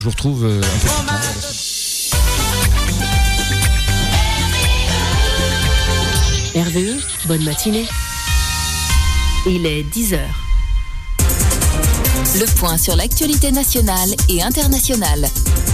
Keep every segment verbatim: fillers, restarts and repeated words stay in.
Je vous retrouve un peu plus tard. R V E, bonne matinée. Il est dix heures. Le point sur l'actualité nationale et internationale.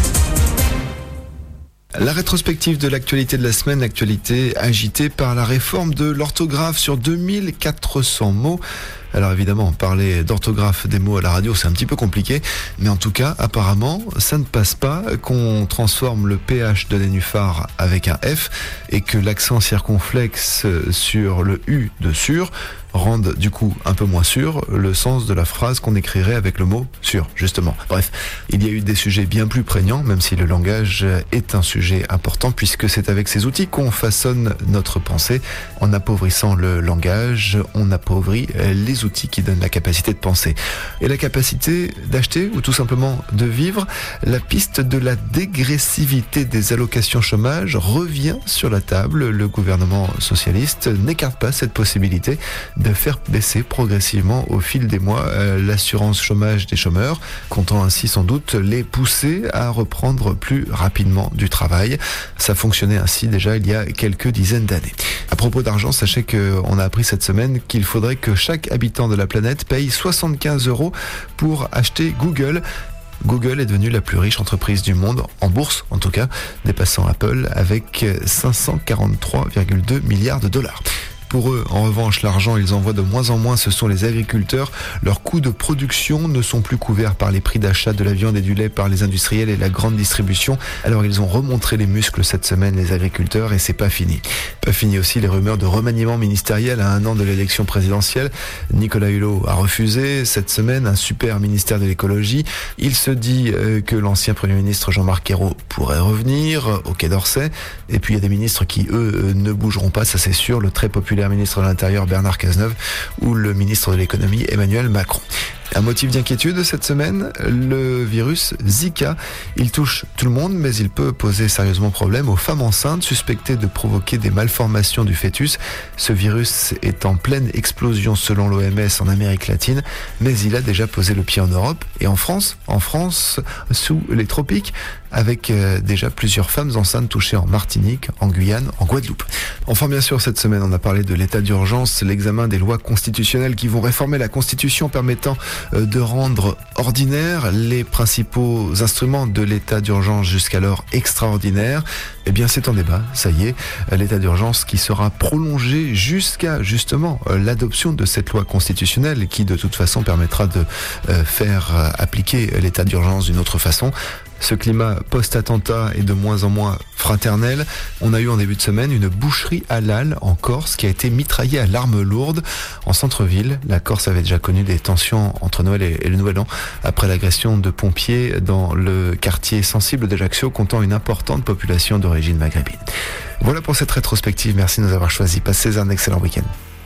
La rétrospective de l'actualité de la semaine, actualité agitée par la réforme de l'orthographe sur deux mille quatre cents mots. Alors évidemment, parler d'orthographe des mots à la radio, c'est un petit peu compliqué, mais en tout cas, apparemment, ça ne passe pas qu'on transforme le P H de nénuphar avec un F et que l'accent circonflexe sur le U de sûr rende du coup un peu moins sûr le sens de la phrase qu'on écrirait avec le mot sûr, justement. Bref, il y a eu des sujets bien plus prégnants, même si le langage est un sujet important, puisque c'est avec ces outils qu'on façonne notre pensée. En appauvrissant le langage, on appauvrit les outils qui donnent la capacité de penser. Et la capacité d'acheter ou tout simplement de vivre, la piste de la dégressivité des allocations chômage revient sur la table. Le gouvernement socialiste n'écarte pas cette possibilité de faire baisser progressivement au fil des mois euh, l'assurance chômage des chômeurs, comptant ainsi sans doute les pousser à reprendre plus rapidement du travail. Ça fonctionnait ainsi déjà il y a quelques dizaines d'années. À propos d'argent, sachez qu'on a appris cette semaine qu'il faudrait que chaque habitant de la planète paye soixante-quinze euros pour acheter Google. Google est devenue la plus riche entreprise du monde, en bourse en tout cas, dépassant Apple avec cinq cent quarante-trois virgule deux milliards de dollars. Pour eux, en revanche, l'argent, ils en voient de moins en moins, ce sont les agriculteurs. Leurs coûts de production ne sont plus couverts par les prix d'achat de la viande et du lait par les industriels et la grande distribution. Alors ils ont remontré les muscles cette semaine, les agriculteurs, et c'est pas fini. Pas fini aussi les rumeurs de remaniement ministériel à un an de l'élection présidentielle. Nicolas Hulot a refusé cette semaine un super ministère de l'écologie. Il se dit euh, que l'ancien Premier ministre Jean-Marc Ayrault pourrait revenir au Quai d'Orsay. Et puis il y a des ministres qui, eux, ne bougeront pas, ça c'est sûr. Le très populaire ministre de l'Intérieur Bernard Cazeneuve ou le ministre de l'Économie Emmanuel Macron. Un motif d'inquiétude cette semaine, le virus Zika. Il touche tout le monde, mais il peut poser sérieusement problème aux femmes enceintes suspectées de provoquer des malformations du fœtus. Ce virus est en pleine explosion selon l'O M S en Amérique latine, mais il a déjà posé le pied en Europe et en France, en France, sous les tropiques, avec euh, déjà plusieurs femmes enceintes touchées en Martinique, en Guyane, en Guadeloupe. Enfin, bien sûr, cette semaine, on a parlé de l'état d'urgence, l'examen des lois constitutionnelles qui vont réformer la Constitution permettant euh, de rendre ordinaires les principaux instruments de l'état d'urgence jusqu'alors extraordinaires. Eh bien, c'est en débat, ça y est, l'état d'urgence qui sera prolongé jusqu'à, justement, euh, l'adoption de cette loi constitutionnelle qui, de toute façon, permettra de euh, faire euh, appliquer l'état d'urgence d'une autre façon. Ce climat post-attentat est de moins en moins fraternel. On a eu en début de semaine une boucherie halal en Corse qui a été mitraillée à l'arme lourde en centre-ville. La Corse avait déjà connu des tensions entre Noël et le Nouvel An après l'agression de pompiers dans le quartier sensible d'Ajaccio comptant une importante population d'origine maghrébine. Voilà pour cette rétrospective. Merci de nous avoir choisis. Passez un excellent week-end.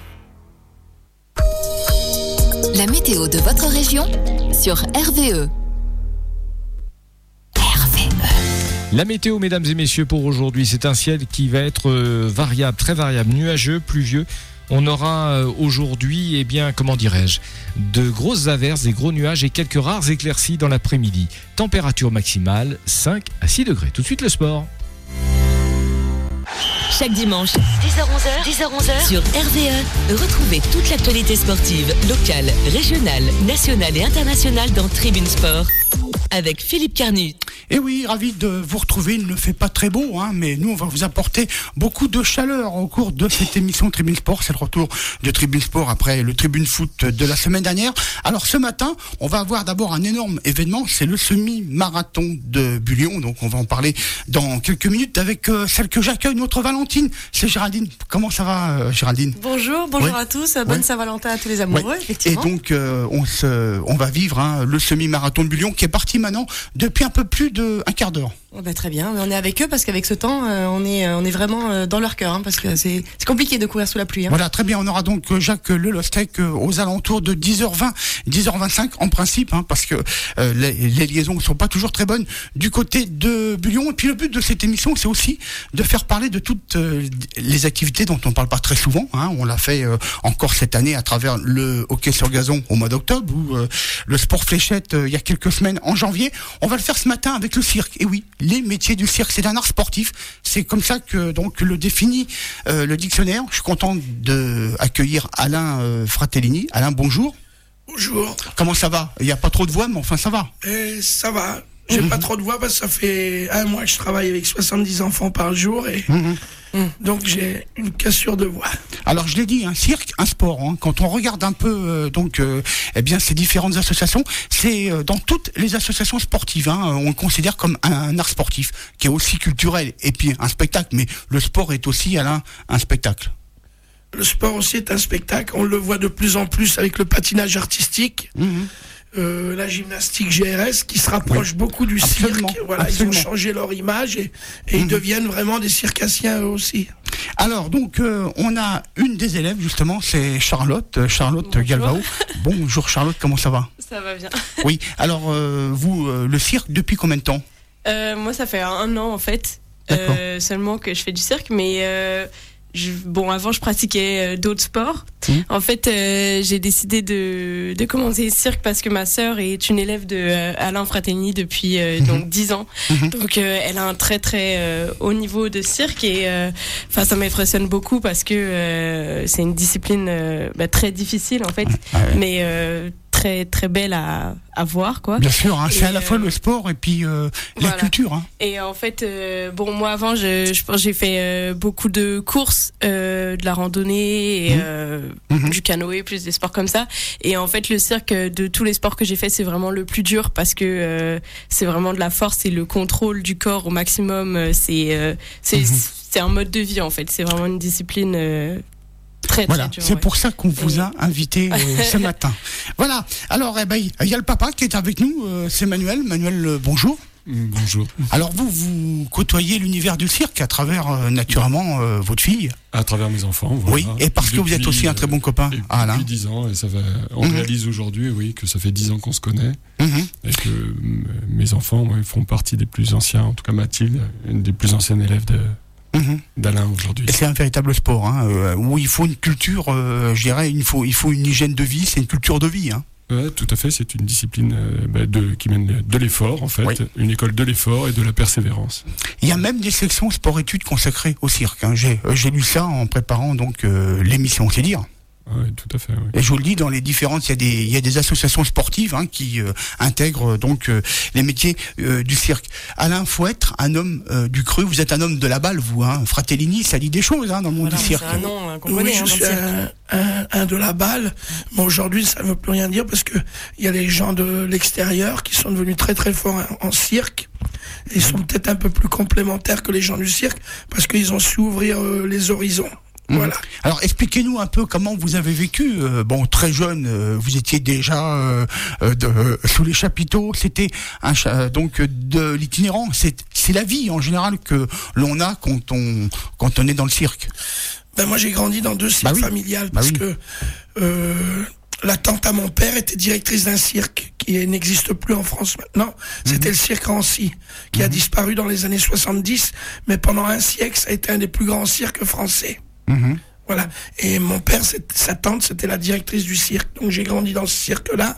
La météo de votre région sur R V E. La météo, mesdames et messieurs, pour aujourd'hui, c'est un ciel qui va être euh, variable, très variable, nuageux, pluvieux. On aura euh, aujourd'hui, eh bien, comment dirais-je, de grosses averses, des gros nuages et quelques rares éclaircies dans l'après-midi. Température maximale, cinq à six degrés. Tout de suite, le sport. Chaque dimanche, dix heures onze heures, dix heures onze heures, sur R V E, retrouvez toute l'actualité sportive, locale, régionale, nationale et internationale dans Tribune Sport, avec Philippe Carnu. Et oui, ravi de vous retrouver. Il ne fait pas très beau, hein, mais nous, on va vous apporter beaucoup de chaleur au cours de cette émission Tribune Sport. C'est le retour de Tribune Sport après le Tribune Foot de la semaine dernière. Alors, ce matin, on va avoir d'abord un énorme événement. C'est le semi-marathon de Bullion. Donc, on va en parler dans quelques minutes avec euh, celle que j'accueille, notre Valentine. C'est Géraldine. Comment ça va, euh, Géraldine ? Bonjour, bonjour ouais. à tous. Bonne ouais. Saint-Valentin à tous les amoureux, ouais. effectivement. Et donc, euh, on, se, on va vivre hein, le semi-marathon de Bullion qui est parti maintenant depuis un peu plus d'un quart d'heure. Oh bah, très bien, mais on est avec eux parce qu'avec ce temps, euh, on est euh, on est vraiment euh, dans leur cœur, hein, parce que c'est c'est compliqué de courir sous la pluie. Hein. Voilà, très bien. On aura donc euh, Jacques Lelostec euh, aux alentours de dix heures vingt, dix heures vingt-cinq en principe, hein, parce que euh, les, les liaisons ne sont pas toujours très bonnes du côté de Bullion. Et puis le but de cette émission, c'est aussi de faire parler de toutes euh, les activités dont on parle pas très souvent. Hein. On l'a fait euh, encore cette année à travers le hockey sur gazon au mois d'octobre ou euh, le sport fléchette euh, il y a quelques semaines en janvier. On va le faire ce matin avec le cirque. Et oui, les métiers du cirque, c'est un art sportif. C'est comme ça que donc le définit euh, le dictionnaire. Je suis content de accueillir Alain euh, Fratellini. Alain, bonjour. Bonjour. Comment ça va? Il n'y a pas trop de voix, mais enfin ça va. Et ça va. J'ai Mmh. pas trop de voix parce que ça fait un mois que je travaille avec soixante-dix enfants par jour et Mmh. donc j'ai une cassure de voix. Alors je l'ai dit, un cirque, un sport. Hein. Quand on regarde un peu euh, donc euh, eh bien ces différentes associations, c'est euh, dans toutes les associations sportives, hein, on le considère comme un, un art sportif qui est aussi culturel et puis un spectacle. Mais le sport est aussi, Alain, un spectacle. Le sport aussi est un spectacle. On le voit de plus en plus avec le patinage artistique. Mmh. Euh, la gymnastique G R S qui se rapproche Oui. beaucoup du Absolument. cirque. Voilà, Absolument. ils ont changé leur image et, et Mmh. ils deviennent vraiment des circassiens eux aussi. Alors donc euh, on a une des élèves justement, c'est Charlotte, euh, Charlotte Bonjour. Galvao. Bonjour Charlotte, comment ça va? Ça va bien. Oui. Alors euh, vous, euh, le cirque depuis combien de temps? Euh, moi, ça fait un an en fait, D'accord. euh, seulement que je fais du cirque, mais euh, je, bon, avant je pratiquais euh, d'autres sports. Mmh. En fait, euh, j'ai décidé de, de commencer le cirque parce que ma sœur est une élève de euh, Alain Fratellini depuis euh, Mmh. donc dix ans. Mmh. Donc, euh, elle a un très très euh, haut niveau de cirque et enfin ça m'impressionne beaucoup parce que euh, c'est une discipline euh, bah, très difficile en fait, Ah ouais. mais euh, très très belle à, à voir quoi. Bien sûr, hein, c'est Et, à la fois euh, le sport et puis euh, la voilà. culture. Hein. Et en fait, euh, bon, moi avant, je, je pense j'ai fait euh, beaucoup de courses, euh, de la randonnée, et, Mmh. euh, Mmh. du canoë, plus des sports comme ça. Et en fait, le cirque, de tous les sports que j'ai fait, c'est vraiment le plus dur parce que euh, c'est vraiment de la force et le contrôle du corps au maximum. euh, C'est euh, c'est Mmh. c'est un mode de vie en fait. C'est vraiment une discipline euh, très Voilà, très dure. c'est ouais. pour ça qu'on vous a invité euh, ce matin. Voilà. Alors, eh ben, il y a le papa qui est avec nous, euh, c'est Manuel. Manuel, euh, bonjour. Bonjour. Alors vous, vous côtoyez l'univers du cirque à travers euh, naturellement euh, votre fille. À travers mes enfants, voilà. Oui, et parce que vous êtes aussi un très bon copain, euh, ah, Alain. Depuis dix ans, et ça va. On Mhm. réalise aujourd'hui, oui, que ça fait dix ans qu'on se connaît, Mhm. et que m- mes enfants ouais, font partie des plus anciens, en tout cas Mathilde, une des plus anciennes élèves de, Mhm. d'Alain aujourd'hui. Et c'est un véritable sport, hein, euh, où il faut une culture, euh, je dirais, il faut, il faut une hygiène de vie, c'est une culture de vie. Hein. Ouais, tout à fait, c'est une discipline euh, bah, de, qui mène de l'effort, en fait, Oui. une école de l'effort et de la persévérance. Il y a même des sections sport-études consacrées au cirque. Hein. J'ai, euh, j'ai lu ça en préparant donc euh, l'émission, c'est dire. Ouais, tout à fait, oui. Et je vous le dis, dans les différentes, il y a des, il y a des associations sportives hein, qui euh, intègrent euh, donc euh, les métiers euh, du cirque. Alain, faut être un homme euh, du cru. Vous êtes un homme de la balle, vous. Hein. Fratellini, ça dit des choses hein, dans le monde Voilà, du c'est cirque. un nom euh, qu'on Oui, connaît. je hein, dans suis le cirque. un, un, un de la balle, mais aujourd'hui ça ne veut plus rien dire parce que il y a les gens de l'extérieur qui sont devenus très très forts en, en cirque. Et ils sont peut-être un peu plus complémentaires que les gens du cirque parce qu'ils ont su ouvrir euh, les horizons. Mmh. Voilà. Alors expliquez-nous un peu comment vous avez vécu. Euh, bon, très jeune, euh, vous étiez déjà euh, euh, de, euh, sous les chapiteaux. C'était un cha- donc de l'itinérant. C'est c'est la vie en général que l'on a quand on quand on est dans le cirque. Ben moi j'ai grandi dans deux cirques Bah oui. familiales Bah parce oui. que euh, la tante à mon père était directrice d'un cirque qui n'existe plus en France maintenant. C'était le cirque Rancy qui a disparu dans les années soixante-dix, mais pendant un siècle ça a été un des plus grands cirques français. Mhm. Voilà. Et mon père, c'est- sa tante, c'était la directrice du cirque. Donc j'ai grandi dans ce cirque-là.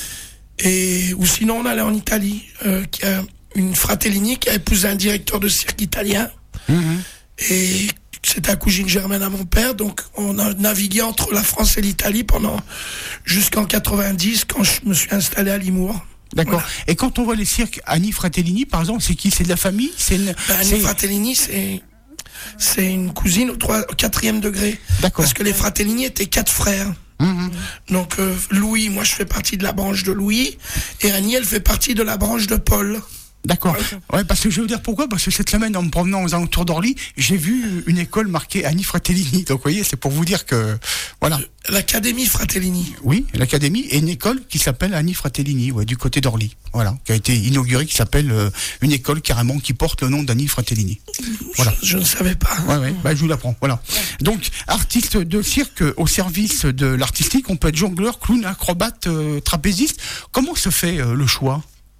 Et ou sinon on allait en Italie, euh, qui a une Fratellini qui a épousé un directeur de cirque italien. Mhm. Et c'était la cousine germaine à mon père, donc on a navigué entre la France et l'Italie pendant jusqu'en quatre-vingt-dix quand je me suis installé à Limours. D'accord. Voilà. Et quand on voit les cirques, Annie Fratellini, par exemple, c'est qui? C'est de la famille? C'est une. Ben, Annie c'est- Fratellini, c'est c'est une cousine au, trois, au quatrième degré. D'accord. Parce que les Fratellini étaient quatre frères. Mhm. Donc euh, Louis, moi je fais partie de la branche de Louis, et Annie, elle fait partie de la branche de Paul. D'accord. Ouais, parce que je vais vous dire pourquoi. Parce que cette semaine, en me promenant aux alentours d'Orly, j'ai vu une école marquée Annie Fratellini. Donc, vous voyez, c'est pour vous dire que, voilà. L'Académie Fratellini. Oui, l'Académie est une école qui s'appelle Annie Fratellini, ouais, du côté d'Orly. Voilà. Qui a été inaugurée, qui s'appelle, euh, une école carrément qui porte le nom d'Annie Fratellini. Voilà. Je, je ne savais pas. Ouais, ouais. Bah, je vous l'apprends. Voilà. Donc, artiste de cirque au service de l'artistique, on peut être jongleur, clown, acrobate, euh, trapéziste. Comment se fait euh, le choix?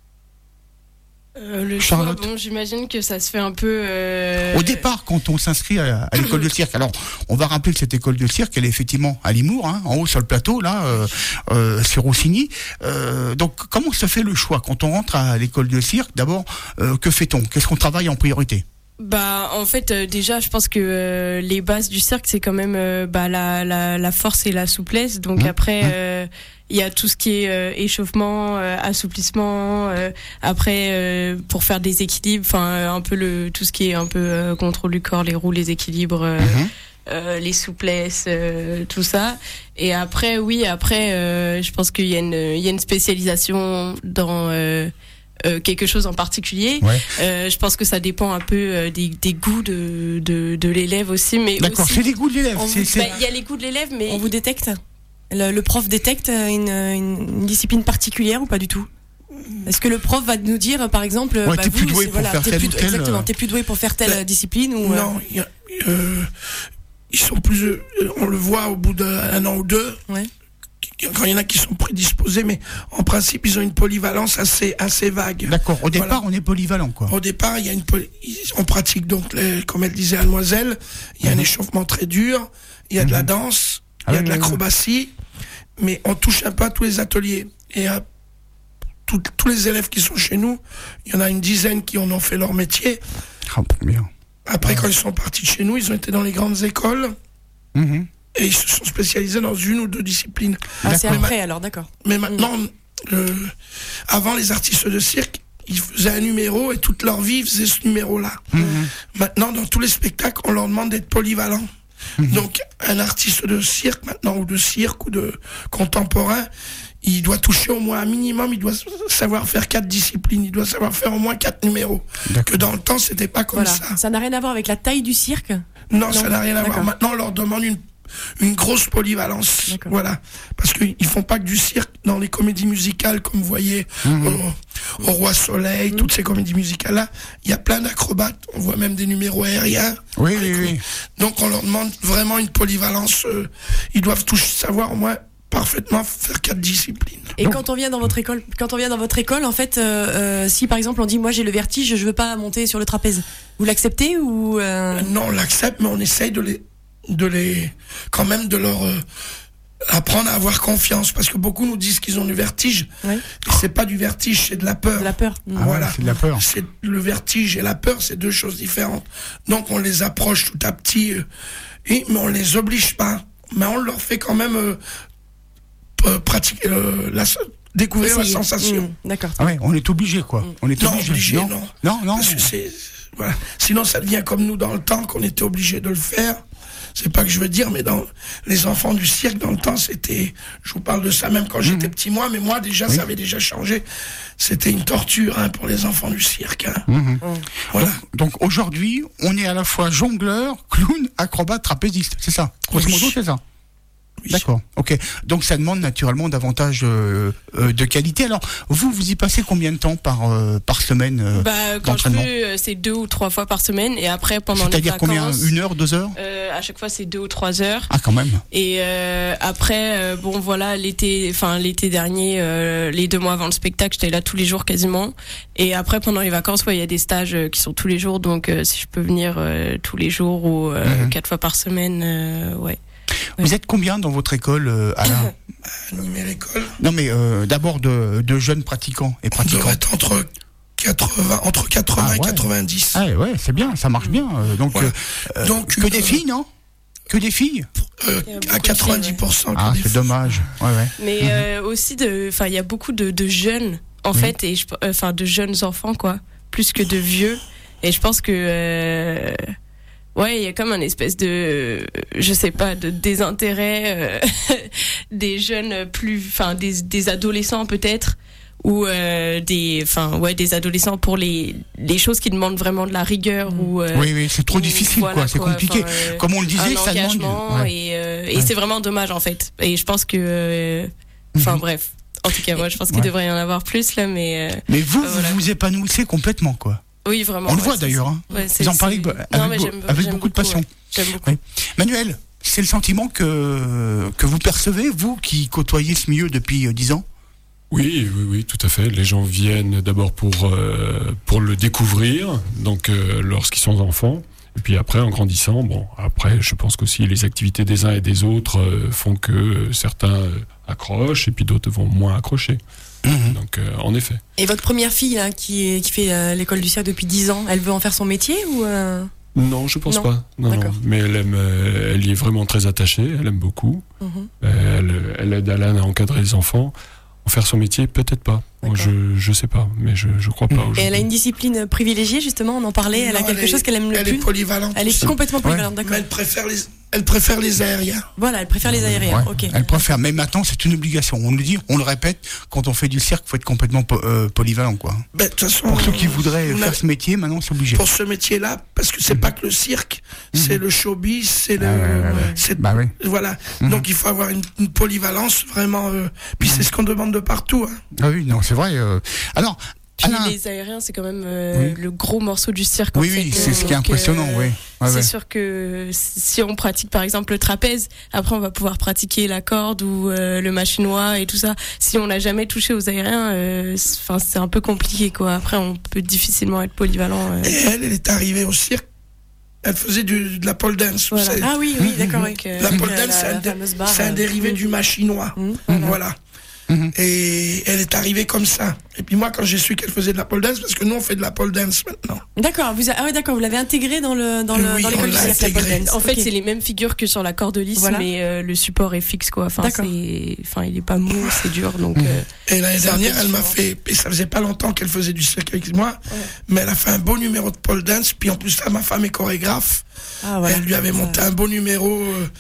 Euh, le choix, bon, j'imagine que ça se fait un peu. Euh... Au départ, quand on s'inscrit à, à l'école de cirque, alors on va rappeler que cette école de cirque, elle est effectivement à Limours, hein, en haut sur le plateau, là, euh, euh, sur Roussigny. Euh, donc, comment se fait le choix quand on rentre à l'école de cirque? D'abord, euh, que fait-on? Qu'est-ce qu'on travaille en priorité? Bah en fait euh, déjà je pense que euh, les bases du cirque c'est quand même euh, bah la, la la force et la souplesse, donc mmh. après euh, il y a tout ce qui est euh, échauffement, euh, assouplissement, euh, après euh, pour faire des équilibres, enfin euh, un peu le tout ce qui est un peu euh, contrôle du corps, les roues, les équilibres, euh, mmh. euh, les souplesses, euh, tout ça. Et après oui après euh, je pense qu'il y a une il y a une spécialisation dans euh, Euh, quelque chose en particulier. Ouais. Euh, je pense que ça dépend un peu euh, des, des goûts de, de, de l'élève aussi. Mais d'accord, aussi, c'est les goûts de l'élève. Il bah, y a les goûts de l'élève, mais on vous détecte le, le prof détecte une, une, une discipline particulière ou pas du tout? Est-ce que le prof va nous dire, par exemple, ouais, bah, t'es vous, plus doué pour voilà, faire telle plus, ou telle... Exactement, t'es plus doué pour faire telle bah, discipline ou non, euh... y a, euh, ils sont plus, euh, on le voit au bout d'un an ou deux. Ouais. Quand il y en a qui sont prédisposés, mais en principe, ils ont une polyvalence assez, assez vague. D'accord. Au départ, voilà. On est polyvalent, quoi. Au départ, il y a une poly... on pratique donc, les... comme elle disait, Mademoiselle, il y a mmh. un échauffement très dur, il y a mmh. de la danse, il ah, y a oui, de l'acrobatie, oui. mais on touche un peu à tous les ateliers. Et à tout, tous les élèves qui sont chez nous, il y en a une dizaine qui en ont fait leur métier. Oh, bien. Après, ah. quand ils sont partis de chez nous, ils ont été dans les grandes écoles. Mmh. Et ils se sont spécialisés dans une ou deux disciplines. Ah, c'est après, alors, d'accord. Mais maintenant, mmh. le... avant, les artistes de cirque, ils faisaient un numéro et toute leur vie, ils faisaient ce numéro-là. Mmh. Maintenant, dans tous les spectacles, on leur demande d'être polyvalents. Mmh. Donc, un artiste de cirque, maintenant, ou de cirque, ou de contemporain, il doit toucher au moins un minimum, il doit savoir faire quatre disciplines, il doit savoir faire au moins quatre numéros. Que dans le temps, c'était pas comme voilà. ça. Ça n'a rien à voir avec la taille du cirque? Non, non. ça n'a rien à voir. Maintenant, on leur demande une une grosse polyvalence. D'accord. Voilà. Parce qu'ils font pas que du cirque dans les comédies musicales, comme vous voyez, mmh. au, au Roi Soleil, mmh. toutes ces comédies musicales-là. Il y a plein d'acrobates. On voit même des numéros aériens. Oui, oui, oui. Donc, on leur demande vraiment une polyvalence. Euh, ils doivent tous savoir, au moins, parfaitement faire quatre disciplines. Et Donc, quand on vient dans votre école, quand on vient dans votre école, en fait, euh, euh, si par exemple on dit moi j'ai le vertige, je veux pas monter sur le trapèze, vous l'acceptez ou euh... Non, on l'accepte, mais on essaye de les de les quand même de leur euh, apprendre à avoir confiance, parce que beaucoup nous disent qu'ils ont du vertige. Oui. C'est pas du vertige, c'est de la peur. De la peur. Ah voilà, c'est de la peur. C'est le vertige et la peur, c'est deux choses différentes. Donc on les approche tout à petit, euh, et mais on les oblige pas, mais on leur fait quand même euh, euh, pratiquer euh, la découvrir Essayez. la sensation. Mmh, d'accord. Ah ouais, on est obligé quoi. Mmh. On est non, obligé. obligé non. non. Non, non. Parce que c'est voilà. Sinon ça devient comme nous dans le temps qu'on était obligé de le faire. C'est pas que je veux dire, mais dans les enfants du cirque, dans le temps, c'était, je vous parle de ça même quand mmh. j'étais petit moi, mais moi déjà, oui. ça avait déjà changé. C'était une torture hein, pour les enfants du cirque. Hein. Mmh. Mmh. Voilà. Donc, donc aujourd'hui, on est à la fois jongleur, clown, acrobate, trapéziste, c'est ça. Grosso modo, c'est ça. Oui. D'accord, ok. Donc ça demande naturellement davantage euh, euh, de qualité. Alors vous, vous y passez combien de temps par euh, par semaine euh, bah, quand je peux, c'est deux ou trois fois par semaine, et après pendant les vacances. C'est-à-dire combien? Une heure, deux heures euh, À chaque fois, c'est deux ou trois heures. Ah, quand même. Et euh, après, euh, bon voilà, l'été, enfin l'été dernier, euh, les deux mois avant le spectacle, j'étais là tous les jours quasiment. Et après, pendant les vacances, ouais, il y a des stages euh, qui sont tous les jours, donc euh, si je peux venir euh, tous les jours ou euh, mmh. quatre fois par semaine, euh, ouais. Vous ouais. êtes combien dans votre école, euh, Alain? École. Non, mais euh, d'abord de, de jeunes pratiquants et pratiquants. On doit être entre quatre-vingts, entre quatre-vingts ah, ouais. et quatre-vingt-dix. Ah ouais, c'est bien, ça marche bien. Euh, donc, voilà. euh, donc, que euh, des filles, non? Que des filles euh, À quatre-vingt-dix pour cent. Ah, c'est dommage. Ouais, ouais. Mais mmh. euh, aussi, de, enfin, il y a beaucoup de, de jeunes, en mmh. fait, et enfin, euh, de jeunes enfants, quoi, plus que de vieux. Et je pense que. Euh, Ouais, il y a comme un espèce de, je sais pas, de désintérêt euh, des jeunes plus, enfin des, des adolescents peut-être, ou euh, des, enfin ouais, des adolescents pour les les choses qui demandent vraiment de la rigueur mmh. ou. Euh, oui, oui, c'est trop ou, difficile, voilà, quoi. C'est quoi, compliqué. Euh, Comme on le disait, ça demande. Ouais. Et, euh, et ouais. c'est vraiment dommage en fait. Et je pense que, enfin euh, mmh. bref. En tout cas, moi, je pense qu'il ouais. devrait y en avoir plus là, mais. Euh, mais vous, euh, voilà. vous vous épanouissez complètement, quoi. Oui, vraiment. On le ouais, voit d'ailleurs. Hein. Ouais, vous en parlez avec, non, beau, avec beaucoup de passion. Ouais. J'aime beaucoup. Ouais. Manuel, c'est le sentiment que que vous percevez, vous qui côtoyez ce milieu depuis dix ans. Oui, oui, oui, tout à fait. Les gens viennent d'abord pour euh, pour le découvrir, donc euh, lorsqu'ils sont enfants. Et puis après, en grandissant, bon, après, je pense qu'aussi les activités des uns et des autres euh, font que euh, certains euh, accrochent et puis d'autres vont moins accrocher. Mmh. Donc, euh, en effet. Et votre première fille, là, qui, qui fait euh, l'école du cirque depuis dix ans, elle veut en faire son métier ou euh... Non, je pense non. pas. Non, non. Mais elle aime, euh, elle y est vraiment très attachée. Elle aime beaucoup. Mmh. Euh, elle, elle aide Alan à encadrer les enfants. En faire son métier, peut-être pas. Moi, je je sais pas, mais je je crois pas. Et elle a une discipline privilégiée, justement, on en parlait. Elle non, a quelque elle chose est, qu'elle aime le elle plus. Elle est polyvalente. Elle est complètement polyvalente, ouais. d'accord. Mais elle préfère les elle préfère les aériens. Voilà, elle préfère les aériens. Ouais. Ok. Elle préfère. Mais maintenant, c'est une obligation. On le dit, on le répète. Quand on fait du cirque, faut être complètement po- euh, polyvalent, quoi. Ben, de toute façon, pour ceux qui voudraient faire ce métier, maintenant, c'est obligé. Pour ce métier-là, parce que c'est mmh. pas que le cirque, mmh. c'est le showbiz, c'est le, euh, c'est bah oui. voilà. Mmh. Donc il faut avoir une, une polyvalence vraiment. Euh, puis mmh. c'est ce qu'on demande de partout. Hein. Ah oui, non, c'est vrai. Euh... Alors. Puis Alain. Les aériens, c'est quand même euh, oui. le gros morceau du cirque. Oui, en fait. oui, c'est donc, ce qui est impressionnant, euh, oui. Ouais, c'est ouais. sûr que si on pratique par exemple le trapèze, après on va pouvoir pratiquer la corde ou euh, le machinois et tout ça. Si on n'a jamais touché aux aériens, enfin euh, c'est un peu compliqué, quoi. Après, on peut difficilement être polyvalent. Euh. Et elle, elle est arrivée au cirque. Elle faisait du, de la pole dance. Voilà. Ah oui, oui, d'accord. Mmh. Avec, euh, la pole dance, c'est un, dé- c'est un dérivé mmh. du machinois. Mmh. Voilà. Mmh. Et elle est arrivée comme ça. Et puis moi, quand j'ai su qu'elle faisait de la pole dance, parce que nous on fait de la pole dance maintenant. D'accord, vous a... ah ouais, d'accord, vous l'avez intégré dans le dans le oui, dans l'école du cirque, la pole dance. En fait, okay. c'est les mêmes figures que sur la corde lisse, voilà. mais euh, le support est fixe, quoi. Enfin, d'accord. c'est, enfin, il est pas mou, c'est dur, donc. Mmh. Euh, et l'année dernière, elle m'a fait, et ça faisait pas longtemps qu'elle faisait du cirque avec moi, ouais. mais elle a fait un beau numéro de pole dance. Puis en plus, là, ma femme est chorégraphe. Ah, voilà. Elle lui avait monté un beau numéro.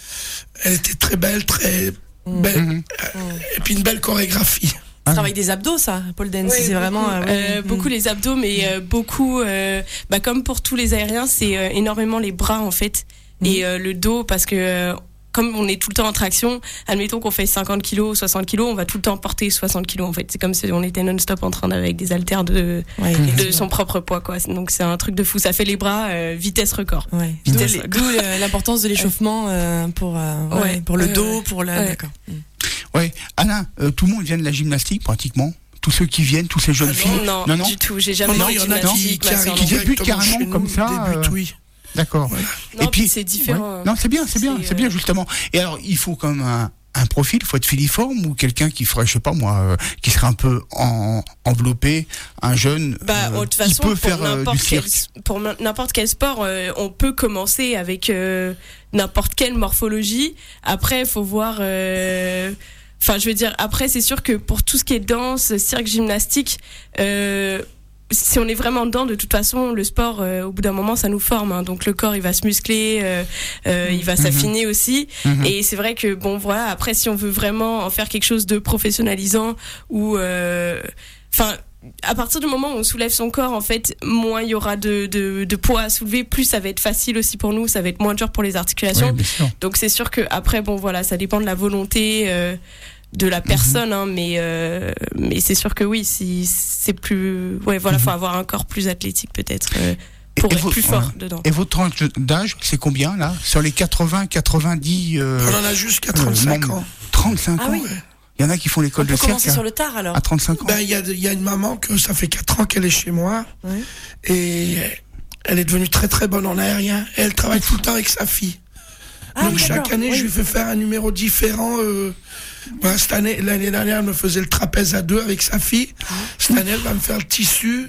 Elle était très belle, très belle, mmh. et puis une belle chorégraphie. Ça travaille des abdos, ça, pole dance. Oui, c'est vraiment beaucoup, euh, mmh. beaucoup les abdos, mais euh, beaucoup, euh, bah, comme pour tous les aériens, c'est euh, énormément les bras en fait mmh. et euh, le dos, parce que euh, comme on est tout le temps en traction, admettons qu'on fait cinquante kilos, soixante kilos, on va tout le temps porter soixante kilos en fait. C'est comme si on était non-stop en train avec des haltères de ouais, de son propre poids, quoi. Donc c'est un truc de fou. Ça fait les bras euh, vitesse record. Ouais. Vitesse record. D'où l'importance de l'échauffement euh, pour euh, ouais, ouais, pour le euh, dos, pour la. Ouais. D'accord. Ouais, Alain, euh, tout le monde vient de la gymnastique pratiquement. Tous ceux qui viennent, tous ces jeunes ah filles. Non, non, non, du tout. J'ai jamais. Non, il y en a qui, qui, qui débutent carrément comme ça. Débutent, oui. D'accord. Voilà. Non, et puis c'est différent. Ouais. Non, c'est bien, c'est, c'est bien, c'est euh... bien justement. Et alors, il faut quand même un, un profil, il faut être filiforme ou quelqu'un qui ferait, je sais pas moi, euh, qui serait un peu en, enveloppé, un jeune bah, euh, qui façon, peut faire euh, du quel, cirque. Pour n'importe quel sport, euh, on peut commencer avec euh, n'importe quelle morphologie. Après, il faut voir. Euh, Enfin, je veux dire, après, c'est sûr que pour tout ce qui est danse, cirque, gymnastique, euh, si on est vraiment dedans, de toute façon, le sport, euh, au bout d'un moment, ça nous forme. Hein. Donc, le corps, il va se muscler, euh, euh, il va mmh. s'affiner aussi. Mmh. Et c'est vrai que, bon, voilà, après, si on veut vraiment en faire quelque chose de professionnalisant ou... Euh, enfin... à partir du moment où on soulève son corps, en fait, moins il y aura de, de, de poids à soulever, plus ça va être facile aussi pour nous, ça va être moins dur pour les articulations. Oui, donc c'est sûr que après, bon voilà, ça dépend de la volonté euh, de la personne, mm-hmm. hein, mais euh, mais c'est sûr que oui, si c'est plus, ouais, voilà, mm-hmm. faut avoir un corps plus athlétique peut-être. Euh, pour et être vos, plus fort ouais. dedans. Et votre tranche d'âge, c'est combien là? Sur les quatre-vingts, quatre-vingt-dix euh, on en a jusqu'à trente-cinq euh, ans. trente-cinq ah, ans. Oui. Il y en a qui font l'école de cirque. On peut commencer sur le tard alors. À trente-cinq ans. Ben il y a il y a une maman que ça fait quatre ans qu'elle est chez moi oui. et elle est devenue très très bonne en aérien. Et elle travaille tout le temps avec sa fille. Ah, donc chaque année oui. je lui fais faire un numéro différent. Euh, voilà, cette année, l'année dernière, elle me faisait le trapèze à deux avec sa fille. Cette année, elle va me faire le tissu,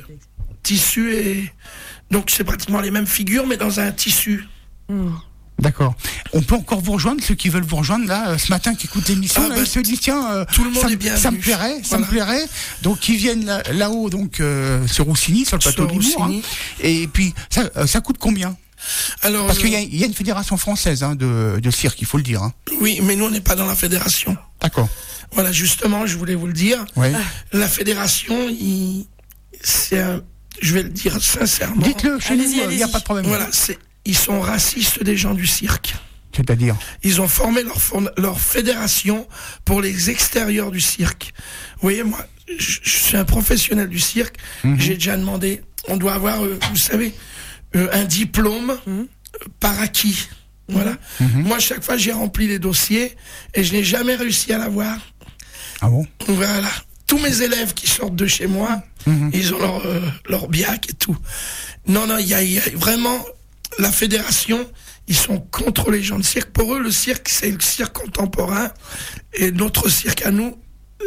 tissu et donc c'est pratiquement les mêmes figures mais dans un tissu. Mmh. D'accord. On peut encore vous rejoindre, ceux qui veulent vous rejoindre là euh, ce matin, qui écoutent l'émission, ah, là, bah, ils se disent tiens, euh, tout le monde ça, est bien ça me plairait, ça voilà. me plairait. Donc ils viennent là, là-haut, donc euh, sur Roussini, sur le plateau de l'humour. Hein. Et puis ça, euh, ça coûte combien? Alors, Parce qu'il y a, il y a une fédération française hein, de, de cirque, il faut le dire. Hein. Oui, mais nous, on n'est pas dans la fédération. D'accord. Voilà, justement, je voulais vous le dire. Oui. La fédération, il, c'est un, je vais le dire sincèrement. Dites-le, chez Allez-y, nous, il allez-y. n'y a pas de problème. Voilà, c'est, ils sont racistes des gens du cirque. C'est-à-dire Ils ont formé leur, for- leur fédération pour les extérieurs du cirque. Vous voyez, moi, je, je suis un professionnel du cirque. Mhm. J'ai déjà demandé, on doit avoir, euh, vous savez, euh, un diplôme euh, par acquis. Voilà. Mhm. Moi, chaque fois, j'ai rempli les dossiers et je n'ai jamais réussi à l'avoir. Ah bon? Voilà. Tous mes élèves qui sortent de chez moi, Mhm. ils ont leur, euh, leur biac et tout. Non, non, il y a, il y a vraiment la fédération, ils sont contre les gens de cirque. Pour eux, le cirque, c'est le cirque contemporain. Et notre cirque à nous,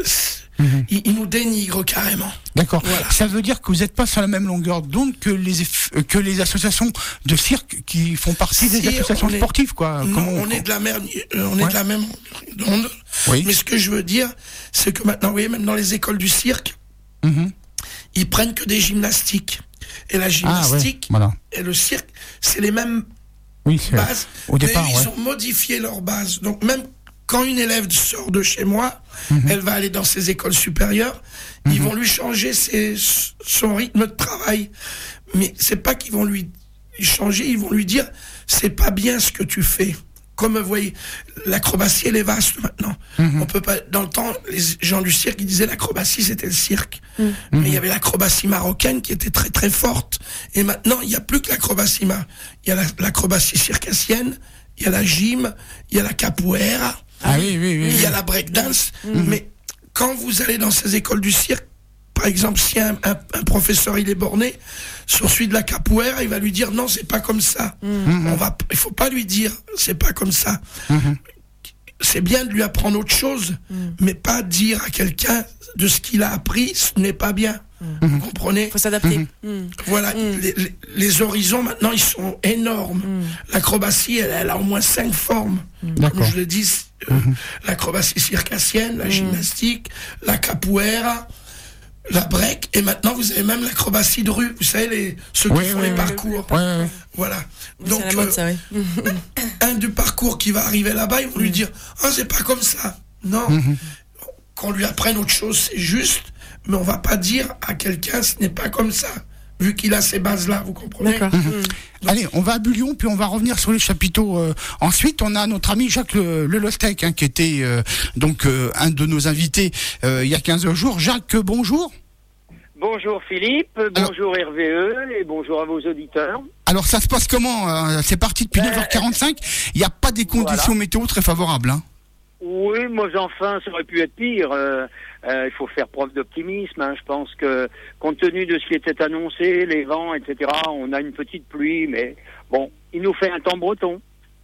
Mhm. ils, ils nous dénigrent carrément. D'accord. Voilà. Ça veut dire que vous n'êtes pas sur la même longueur d'onde que les eff- euh, que les associations de cirque qui font partie des Si, associations on est- sportives, quoi. Non, Comment on est de la mer, euh, on est Ouais. de la même onde. Oui. Mais ce que je veux dire, c'est que maintenant, vous voyez, même dans les écoles du cirque, Mhm. ils prennent que des gymnastiques. Et la Ah ouais. gymnastique Voilà. et le cirque, c'est les mêmes Oui, c'est bases. au départ, mais ils ouais. ont modifié leurs bases. Donc même quand une élève sort de chez moi, Mhm. elle va aller dans ses écoles supérieures, ils vont lui changer ses, son rythme de travail. Mais c'est pas qu'ils vont lui changer, ils vont lui dire c'est pas bien ce que tu fais. Comme vous voyez, l'acrobatie elle est vaste maintenant. Mhm. On peut pas. Dans le temps, les gens du cirque ils disaient l'acrobatie c'était le cirque, Mhm. mais il y avait l'acrobatie marocaine qui était très très forte. Et maintenant il n'y a plus que l'acrobatie mar. Il y a la- l'acrobatie circassienne, il y a la gym, il y a la capoeira. Ah oui, oui, oui. Il y a oui. la breakdance, mais quand vous allez dans ces écoles du cirque, par exemple, si un, un- un professeur il est borné, sur celui de la capoeira, il va lui dire non, c'est pas comme ça. On va, il faut pas lui dire c'est pas comme ça. Mhm. C'est bien de lui apprendre autre chose, mais pas dire à quelqu'un de ce qu'il a appris, ce n'est pas bien. Vous comprenez? Faut s'adapter. Mm. Voilà, Mm. les, les- les horizons maintenant ils sont énormes. L'acrobatie, elle, elle a au moins cinq formes. Comme D'accord. je le dis, euh, l'acrobatie circassienne, la gymnastique, la capoeira, la break, et maintenant vous avez même l'acrobatie de rue. Vous savez, les, ceux qui Oui, font oui, les oui. parcours. Ouais, ouais, ouais. Voilà. C'est Donc, la mode, euh, ça, oui. un du parcours qui va arriver là-bas, ils vont lui dire ah c'est pas comme ça. Non, Mhm. qu'on lui apprenne autre chose, c'est juste, mais on va pas dire à quelqu'un ce n'est pas comme ça, vu qu'il a ces bases-là, vous comprenez? D'accord. Mm. Allez, on va à Bullion, puis on va revenir sur les chapiteaux. euh. Ensuite, on a notre ami Jacques Le, le Lostec, hein, qui était euh, donc euh, un de nos invités euh, il y a quinze jours. Jacques, euh, bonjour. Bonjour Philippe, bonjour R V E et bonjour à vos auditeurs. Alors, ça se passe comment euh, C'est parti depuis Ben, neuf heures quarante-cinq. Il n'y a pas des conditions voilà. météo très favorables. Hein. Oui, moi enfin, ça aurait pu être pire. Euh, euh, il faut faire preuve d'optimisme. Hein. Je pense que, compte tenu de ce qui était annoncé, les vents, et cetera, on a une petite pluie, mais bon, il nous fait un temps breton.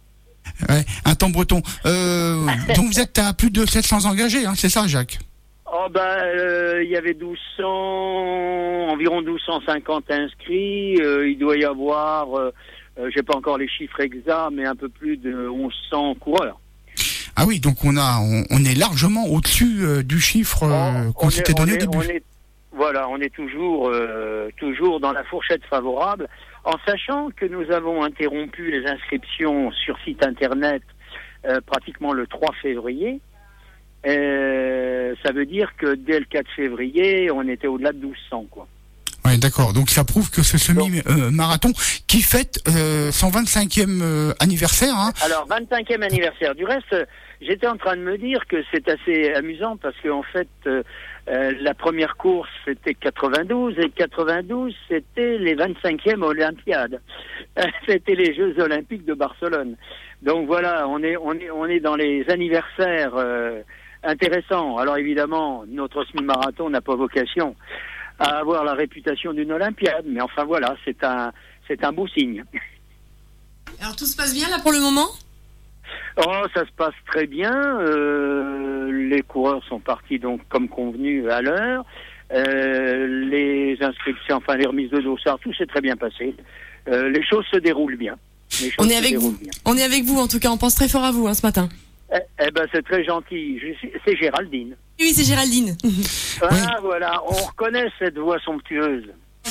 Ouais, un temps breton. Euh, donc, vous êtes à plus de sept cents engagés, hein, c'est ça, Jacques? Oh ben, euh, il y avait douze cents, environ douze cent cinquante inscrits. Euh, il doit y avoir, euh, euh, j'ai pas encore les chiffres exacts, mais un peu plus de onze cents coureurs. Ah oui, donc on a, on, on est largement au-dessus euh, du chiffre euh, Oh, qu'on on s'était est- donné on au est- début. on est- voilà, on est toujours, euh, toujours dans la fourchette favorable, en sachant que nous avons interrompu les inscriptions sur site internet euh, pratiquement le trois février. Euh, ça veut dire que dès le quatre février, on était au-delà de douze cents, quoi. Ouais, d'accord. Donc ça prouve que ce semi-marathon qui fête euh, son vingt-cinquième euh, anniversaire. Hein. Alors, vingt-cinquième anniversaire. Du reste, euh, j'étais en train de me dire que c'est assez amusant parce qu'en fait, euh, euh, la première course, c'était quatre-vingt-douze et quatre-vingt-douze, c'était les vingt-cinquièmes Olympiades. C'était les Jeux Olympiques de Barcelone. Donc voilà, on est, on est, on est dans les anniversaires euh, intéressants. Alors évidemment, notre semi-marathon n'a pas vocation à avoir la réputation d'une Olympiade, mais enfin voilà, c'est un, c'est un beau signe. Alors tout se passe bien là pour le moment? Oh, ça se passe très bien. Euh, les coureurs sont partis donc comme convenu à l'heure. Euh, les inscriptions, enfin les remises de dossards, tout s'est très bien passé. Euh, les choses se déroulent bien. Les choses On est se avec déroulent vous. bien. On est avec vous en tout cas, on pense très fort à vous hein, ce matin. Eh, eh ben c'est très gentil. Je suis- c'est Géraldine. Oui, c'est Géraldine. Ah voilà, on reconnaît cette voix somptueuse.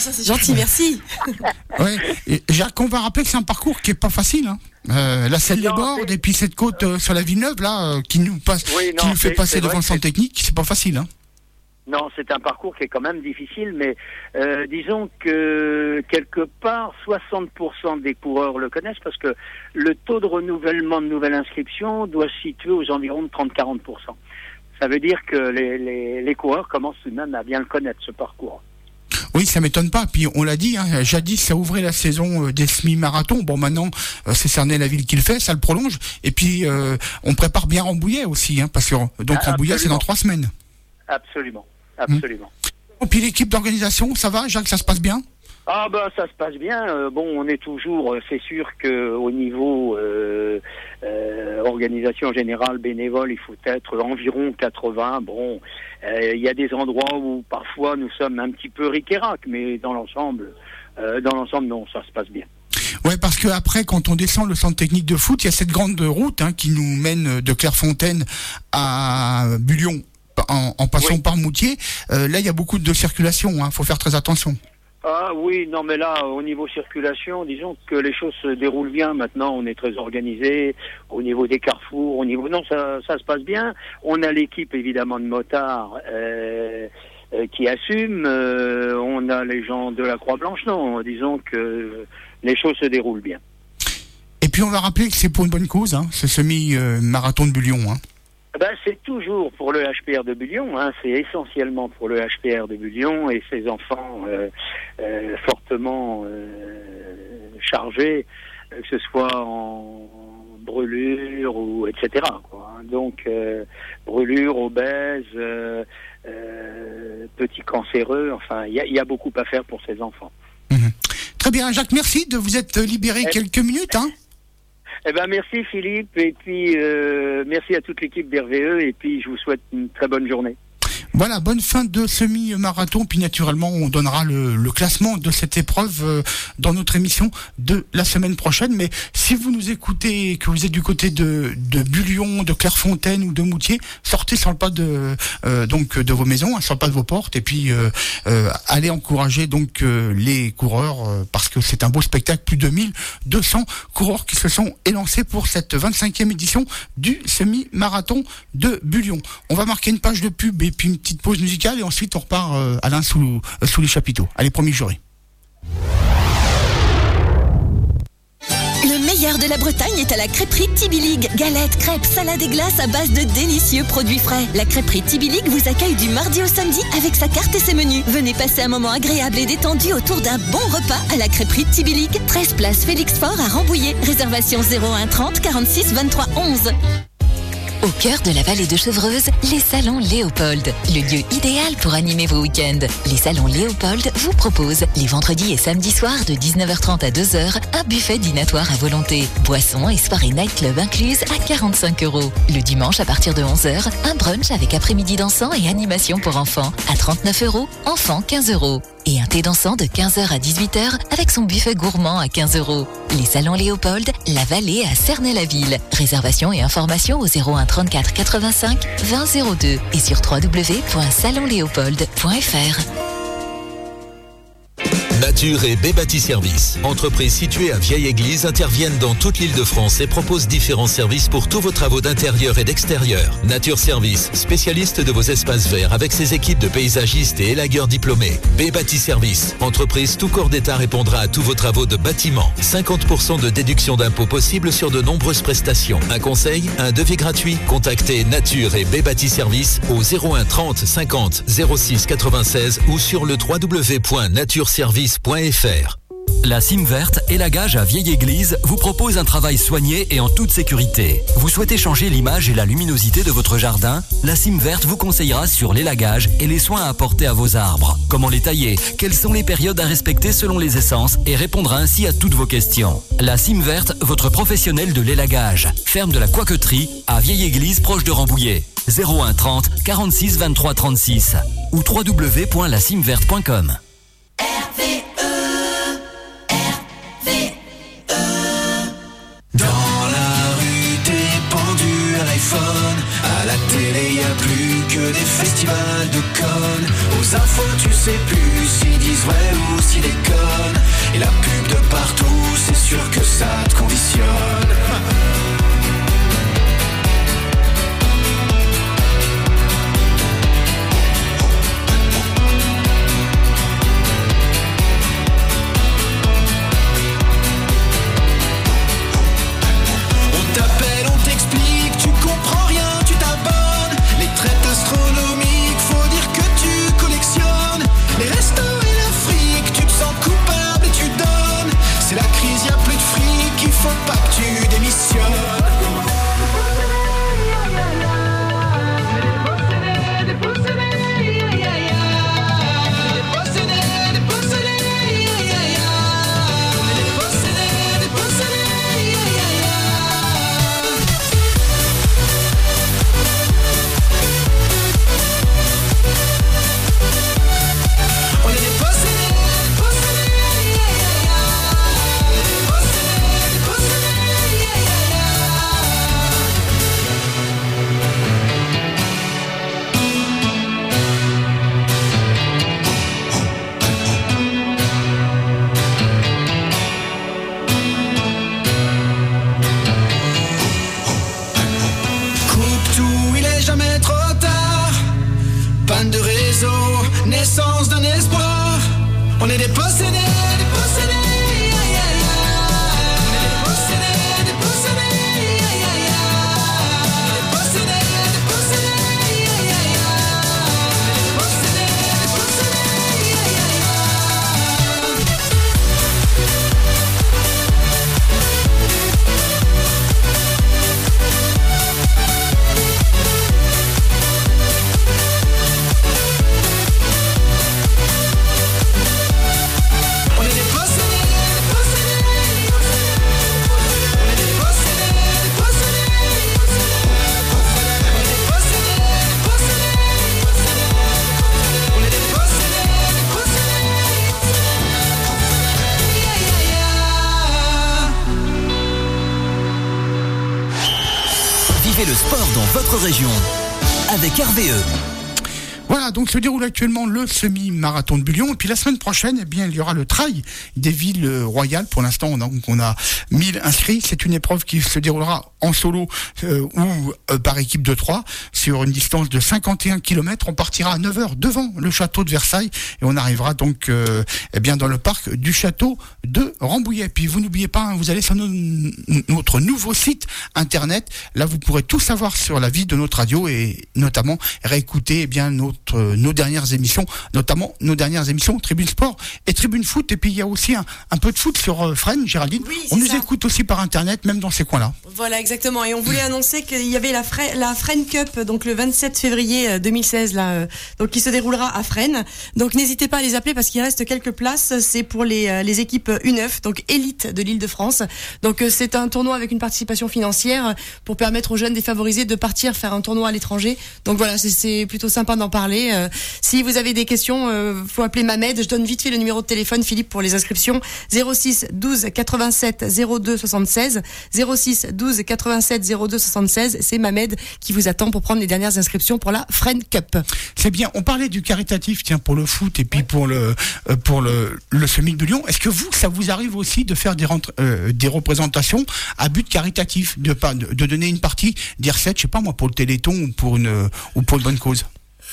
ça c'est gentil, merci. Ouais. Et Jacques, on va rappeler que c'est un parcours qui est pas facile. Hein. Euh, la selle des bords et puis cette côte euh, sur la Villeneuve là, euh, qui nous passe, Oui, non, qui nous fait c'est- passer c'est devant vrai le que centre technique, c'est pas facile. Hein. Non, c'est un parcours qui est quand même difficile, mais euh, disons que quelque part, soixante pour cent des coureurs le connaissent parce que le taux de renouvellement de nouvelles inscriptions doit se situer aux environs de trente à quarante pour cent. Ça veut dire que les, les, les coureurs commencent tout de même à bien le connaître, ce parcours. Oui, ça m'étonne pas. Puis on l'a dit, hein, jadis ça ouvrait la saison euh, des semi-marathons. Bon, maintenant euh, c'est Cernay-la-Ville qui le fait, ça le prolonge. Et puis euh, on prépare bien Rambouillet aussi, hein, parce que donc Ah, Rambouillet c'est dans absolument. trois semaines. Absolument, absolument. Et puis l'équipe d'organisation, ça va, Jacques, ça se passe bien? Ah ben ça se passe bien. Euh, bon, on est toujours, euh, c'est sûr que au niveau euh, euh, organisation générale bénévole, il faut être environ quatre-vingts. Bon, il y a des endroits où parfois nous sommes un petit peu ric-et-rac, mais dans l'ensemble, euh, dans l'ensemble non, ça se passe bien. Ouais, parce que après, quand on descend le centre technique de foot, il y a cette grande route hein, qui nous mène de Clairefontaine à Bullion, en, en passant Oui. par Moutier. Euh, là, il y a beaucoup de circulation. Hein, faut faire très attention. Ah oui, non mais là, au niveau circulation, disons que les choses se déroulent bien. Maintenant, on est très organisé au niveau des carrefours, au niveau... Non, ça, ça se passe bien. On a l'équipe, évidemment, de motards euh, euh, qui assume. Euh, on a les gens de la Croix-Blanche. Non, disons que les choses se déroulent bien. Et puis, on va rappeler que c'est pour une bonne cause, hein, ce semi-marathon de Bullion. Hein. Ben, c'est toujours pour le H P R de Bullion, hein, c'est essentiellement pour le H P R de Bullion et ses enfants euh, euh, fortement euh, chargés, euh, que ce soit en brûlure ou et cetera quoi. Donc euh, brûlure, obèse, euh, euh, petits cancéreux, enfin il y a, y a beaucoup à faire pour ces enfants. Mmh. Très bien, Jacques, merci de vous être libéré Eh, quelques minutes. Hein. Eh ben merci Philippe et puis euh, merci à toute l'équipe d'R V E et puis je vous souhaite une très bonne journée. Voilà, bonne fin de semi-marathon. Puis naturellement, on donnera le, le classement de cette épreuve euh, dans notre émission de la semaine prochaine. Mais si vous nous écoutez, que vous êtes du côté de, de Bullion, de Clairefontaine ou de Moutier, sortez sur le pas de euh, donc de vos maisons, hein, sur le pas de vos portes, et puis euh, euh, allez encourager donc euh, les coureurs euh, parce que c'est un beau spectacle. Plus de mille deux cents coureurs qui se sont élancés pour cette vingt-cinquième édition du semi-marathon de Bullion. On va marquer une page de pub et puis une petite pause musicale et ensuite on repart euh, Alain sous, euh, sous les chapiteaux. Allez, promis, juré. Le meilleur de la Bretagne est à la crêperie Tibilig. Galettes, crêpes, salades et glaces à base de délicieux produits frais. La crêperie Tibilig vous accueille du mardi au samedi avec sa carte et ses menus. Venez passer un moment agréable et détendu autour d'un bon repas à la crêperie Tibilig. treize place Félix Faure à Rambouillet. Réservation zéro un trente quarante-six vingt-trois onze. Au cœur de la vallée de Chevreuse, les salons Léopold, le lieu idéal pour animer vos week-ends. Les salons Léopold vous proposent les vendredis et samedis soirs de dix-neuf heures trente à deux heures un buffet dînatoire à volonté, boissons et soirées nightclub incluses à quarante-cinq euros. Le dimanche à partir de onze heures, un brunch avec après-midi dansant et animation pour enfants à trente-neuf euros, enfants quinze euros. Et un thé dansant de quinze heures à dix-huit heures avec son buffet gourmand à quinze euros. Les salons Léopold, la vallée à Cernay-la-Ville. Réservation et information au zéro un trente-quatre quatre-vingt-cinq vingt zéro deux et sur w w w point salon léopold point f r. Nature et B Bâti Service, entreprises situées à Vieille Église, interviennent dans toute l'île de France et proposent différents services pour tous vos travaux d'intérieur et d'extérieur. Nature Service, spécialiste de vos espaces verts avec ses équipes de paysagistes et élagueurs diplômés. B Bâti Service, entreprise tout corps d'État répondra à tous vos travaux de bâtiment. cinquante pour cent de déduction d'impôts possible sur de nombreuses prestations. Un conseil, un devis gratuit. Contactez Nature et B Bâti Service au zéro un trente cinquante zéro six quatre-vingt-seize ou sur le w w w point nature service point f r. La Cime Verte et la Gage à Vieille Église vous propose un travail soigné et en toute sécurité. Vous souhaitez changer l'image et la luminosité de votre jardin? La Cime Verte vous conseillera sur l'élagage et les soins à apporter à vos arbres. Comment les tailler? Quelles sont les périodes à respecter selon les essences? Et répondra ainsi à toutes vos questions. La Cime Verte, votre professionnel de l'élagage. Ferme de la Coqueterie à Vieille Église proche de Rambouillet. zéro un trente quarante-six vingt-trois trente-six ou w w w point la cime verte point com. Dans la rue, t'es pendu à l'iPhone. À la télé, y a plus que des festivals de connes. Aux infos, tu sais plus s'ils disent vrai ou s'ils Mettez le sport dans votre région avec R V E. Voilà, donc se déroule actuellement le semi-marathon de Bullion. Et puis la semaine prochaine, eh bien, il y aura le trail des villes royales. Pour l'instant, on a, donc, on a mille inscrits. C'est une épreuve qui se déroulera en solo euh, ou euh, par équipe de trois sur une distance de cinquante et un kilomètres. On partira à neuf heures devant le château de Versailles et on arrivera donc euh, eh bien, dans le parc du château de Rambouillet. Puis vous n'oubliez pas, hein, vous allez sur no- notre nouveau site internet. Là, vous pourrez tout savoir sur la vie de notre radio et notamment réécouter eh bien, notre Euh, nos dernières émissions, notamment nos dernières émissions Tribune Sport et Tribune Foot. Et puis il y a aussi un, un peu de foot sur euh, Fresnes, Géraldine. Oui, on nous ça. écoute aussi par internet, même dans ces coins-là. Voilà, exactement. Et on voulait annoncer qu'il y avait la, Fre- la Fresnes Cup, donc le vingt-sept février deux mille seize, là, euh, donc qui se déroulera à Fresnes. Donc n'hésitez pas à les appeler parce qu'il reste quelques places. C'est pour les, euh, les équipes U neuf, donc élite de l'Île-de-France. Donc euh, c'est un tournoi avec une participation financière pour permettre aux jeunes défavorisés de partir faire un tournoi à l'étranger. Donc voilà, c'est, c'est plutôt sympa d'en parler. Euh, si vous avez des questions, euh, faut appeler Mamed. Je donne vite fait le numéro de téléphone, Philippe, pour les inscriptions. zéro six douze quatre-vingt-sept zéro deux soixante-seize. zéro six douze quatre-vingt-sept zéro deux soixante-seize. C'est Mamed qui vous attend pour prendre les dernières inscriptions pour la Fresnes Cup. C'est bien. On parlait du caritatif, tiens, pour le foot et puis ouais. pour le euh, pour le le semi de Lyon. Est-ce que vous, ça vous arrive aussi de faire des rentre, euh, des représentations à but caritatif, de pas de, de donner une partie des recettes, je sais pas moi, pour le Téléthon ou pour une euh, ou pour une bonne cause?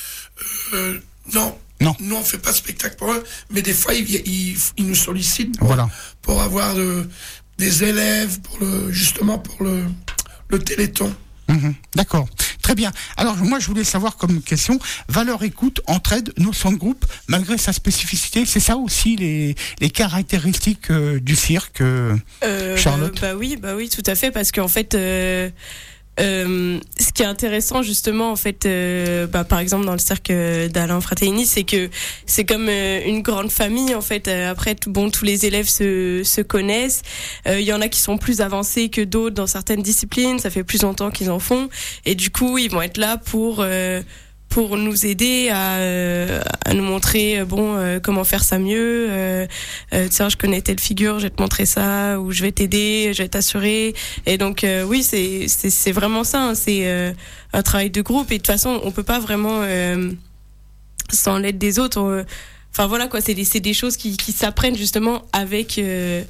Euh, non. Non. Nous, on fait pas de spectacle pour eux, mais des fois, ils, ils, ils nous sollicitent pour, voilà. pour avoir de, des élèves, pour le, justement pour le, le Téléthon. Mmh, d'accord. Très bien. Alors, moi, je voulais savoir comme question, valeur écoute, entraide, notion de groupe, malgré sa spécificité, c'est ça aussi les, les caractéristiques euh, du cirque, euh, euh, Charlotte? Bah oui, bah oui, tout à fait, parce qu'en fait, euh, Euh, ce qui est intéressant justement en fait, euh, bah, par exemple dans le cirque d'Alain Fratelini, c'est que c'est comme euh, une grande famille en fait. Euh, après, tout, bon, tous les élèves se, se connaissent. Il euh, y en a qui sont plus avancés que d'autres dans certaines disciplines. Ça fait plus longtemps qu'ils en font et du coup ils vont être là pour euh, pour nous aider à, euh, à nous montrer bon euh, comment faire ça mieux. Euh, euh, tiens, je connais telle figure, je vais te montrer ça, ou je vais t'aider, je vais t'assurer. Et donc euh, oui, c'est c'est c'est vraiment ça. Hein, c'est euh, un travail de groupe. Et de toute façon, on peut pas vraiment euh, sans l'aide des autres. On, enfin voilà quoi, c'est des c'est des choses qui qui s'apprennent justement avec. Euh,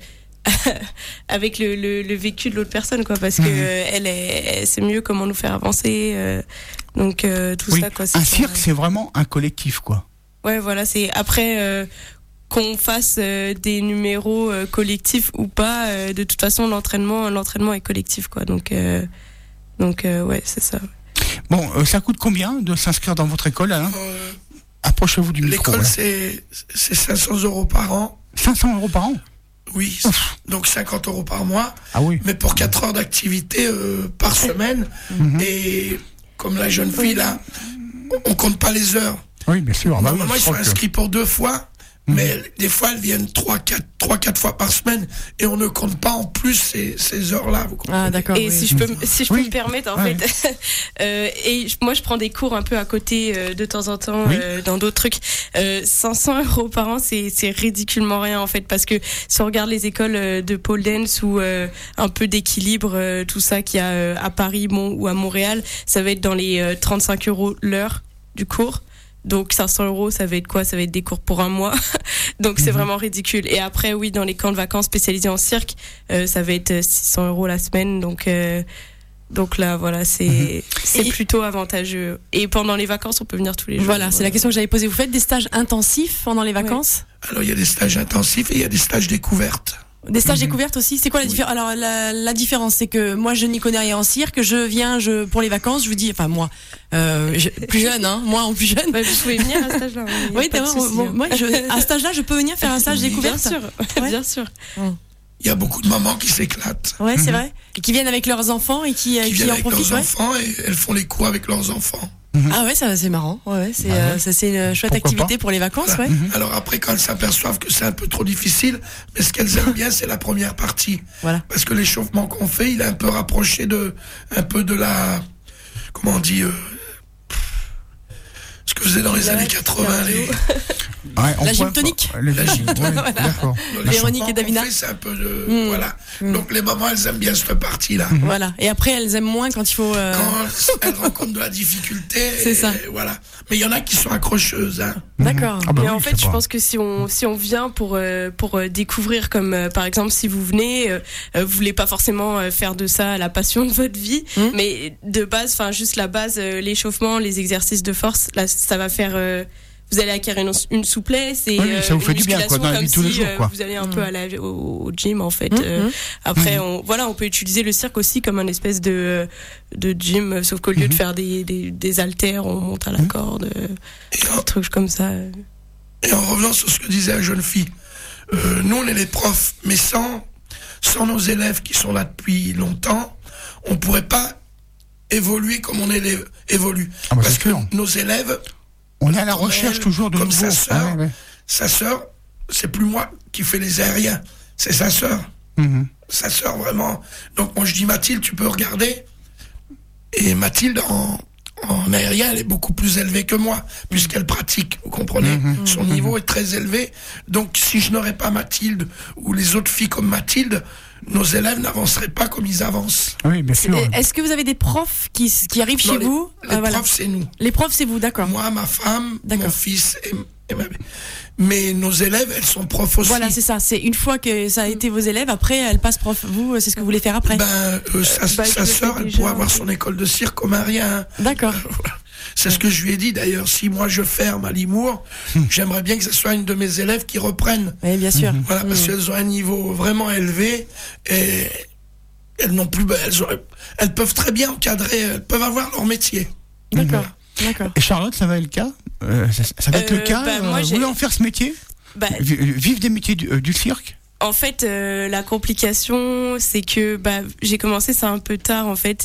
avec le, le, le vécu de l'autre personne quoi, parce que mmh. euh, elle est c'est mieux comment nous faire avancer euh, donc euh, tout oui, ça quoi. C'est un ça, cirque ouais. C'est vraiment un collectif quoi. Ouais voilà, c'est après euh, qu'on fasse euh, des numéros euh, collectifs ou pas, euh, de toute façon l'entraînement l'entraînement est collectif quoi, donc euh, donc euh, ouais c'est ça. Bon euh, ça coûte combien de s'inscrire dans votre école Alain? euh, Approchez-vous du micro. L'école là. c'est c'est cinq cents euros par an. cinq cents euros par an? Oui, Ouf. Donc cinquante euros par mois, ah oui. Mais pour quatre heures d'activité euh, par semaine. Mm-hmm. Et comme la jeune fille là, on compte pas les heures. Oui, bien sûr. Normalement, bah oui, ils sont inscrits que... pour deux fois, mm-hmm. mais des fois, elles viennent trois, quatre, trois, quatre fois par semaine et on ne compte pas en plus ces, ces heures-là. Vous comprenez? Ah, d'accord. Et oui. si je peux, si je oui. peux me permettre, en ah, fait, oui. euh, et moi, je prends des cours un peu à côté euh, de temps en temps oui. euh, dans d'autres trucs. Euh, cinq cents euros par an, c'est, c'est ridiculement rien, en fait, parce que si on regarde les écoles euh, de pole dance ou euh, un peu d'équilibre, euh, tout ça qu'il y a euh, à Paris, bon, ou à Montréal, ça va être dans les euh, trente-cinq euros l'heure du cours. Donc cinq cents euros, ça va être quoi? Ça va être des cours pour un mois. Donc c'est mmh. vraiment ridicule. Et après, oui, dans les camps de vacances spécialisés en cirque, euh, ça va être six cents euros la semaine. Donc euh, donc là, voilà, c'est mmh. c'est et plutôt avantageux. Et pendant les vacances, on peut venir tous les jours. Voilà, c'est voilà. la question que j'avais posée. Vous faites des stages intensifs pendant les vacances? Ouais. Alors il y a des stages intensifs et il y a des stages découvertes. Des stages mmh. découvertes aussi. C'est quoi la différence? Alors la, la différence, c'est que moi je n'y connais rien en cirque. Je viens, je pour les vacances, je vous dis, enfin moi, euh, je, plus jeune, hein, moi en plus jeune. Bah, vous pouvez venir à ce stage-là. Oui, t'as vrai. Bon, moi, je, à ce stage-là, je peux venir faire un stage oui, découverte. Bien sûr, ouais. bien sûr. Hum. Il y a beaucoup de mamans qui s'éclatent. Ouais, c'est mmh. vrai. Et qui viennent avec leurs enfants et qui, qui, qui viennent en avec profitent. leurs Ouais. enfants et elles font les cours avec leurs enfants. Mmh. Ah ouais, ça c'est marrant. Ouais, ouais, c'est bah ouais. Euh, ça c'est une chouette Pourquoi activité pas pour les vacances. Voilà. Ouais. Mmh. Alors après, quand elles s'aperçoivent que c'est un peu trop difficile, mais ce qu'elles aiment bien, c'est la première partie. Voilà. Parce que l'échauffement qu'on fait, il est un peu rapproché de, un peu de la, comment on dit, euh, ce que faisaient dans les ouais, années quatre-vingts. Les... Ouais, on La gym voit- tonique. Le gym, ouais, Voilà. d'accord. Les Véronique enfants et Davina. qu'on fait, c'est un peu de, Mm. voilà. Donc les mamans, elles aiment bien cette partie-là. Voilà. Et après, elles aiment moins quand il faut. euh, Quand elles rencontrent de la difficulté. C'est et ça. Voilà. Mais il y en a qui sont accrocheuses, hein. D'accord. Ah bah Mais oui, en je fait, sais je pas. pense que si on si on vient pour euh, pour euh, découvrir, comme euh, par exemple si vous venez, euh, euh, vous voulez pas forcément euh, faire de ça la passion de votre vie, Mmh. mais de base, enfin juste la base, euh, l'échauffement, les exercices de force, là ça va faire. euh, vous allez acquérir une, une souplesse et Oui, oui, ça vous euh, fait une du bien, quoi, musculation dans la comme vie de tous les si, jours, euh, quoi. vous allez un Mmh. peu à la, au, au gym en fait. Mmh. Euh, Mmh. après, Mmh. on voilà, on peut utiliser le cirque aussi comme un espèce de de gym, sauf qu'au lieu Mmh. de faire des des, des haltères, on monte à la corde, euh, des trucs comme ça. Et en revenant sur ce que disait la jeune fille, euh, nous on est les profs, mais sans, sans nos élèves qui sont là depuis longtemps, on pourrait pas évoluer comme on est les, évolue. Ah bah, Parce c'est que sûr. nos élèves, On est à la comme recherche elle, toujours de comme nouveaux. sa sœur, Ah ouais, ouais. sa sœur, c'est plus moi qui fais les aériens, c'est sa sœur. Mhm. Sa sœur vraiment. Donc moi je dis Mathilde, tu peux regarder. Et Mathilde en, en aérien, elle est beaucoup plus élevée que moi, puisqu'elle pratique, vous comprenez. Mhm. Son niveau est très élevé. Donc si je n'aurais pas Mathilde, ou les autres filles comme Mathilde, nos élèves n'avanceraient pas comme ils avancent. Oui, bien sûr. Et Est-ce que vous avez des profs qui, qui arrivent Non, chez les, vous les Ah, voilà. profs, c'est nous. Les profs, c'est vous, d'accord. Moi, ma femme, D'accord. mon fils et, et ma... Mais nos élèves, elles sont profs aussi. Voilà, c'est ça. C'est une fois que ça a été vos élèves, après, elles passent prof. Vous, c'est ce que vous voulez faire après. Ben, euh, sa, bah, sa je le sœur, fais elle déjà, pourrait avoir en fait. son école de cirque comme un rien. D'accord. Voilà. C'est ce que je lui ai dit d'ailleurs. Si moi je ferme à Limours, j'aimerais bien que ce soit une de mes élèves qui reprenne. Oui, bien sûr. Voilà, parce Mm. qu'elles ont un niveau vraiment élevé et elles n'ont plus, elles, ont- elles peuvent très bien encadrer, elles peuvent avoir leur métier. D'accord. D'accord. Et Charlotte, ça va être le cas Euh, ça, ça va être Euh, le cas bah, moi, euh, Vous j'ai- voulez en faire ce métier Bah, Vi- Vivre des métiers du, euh, du cirque En fait, euh, la complication, c'est que bah, j'ai commencé ça un peu tard en fait,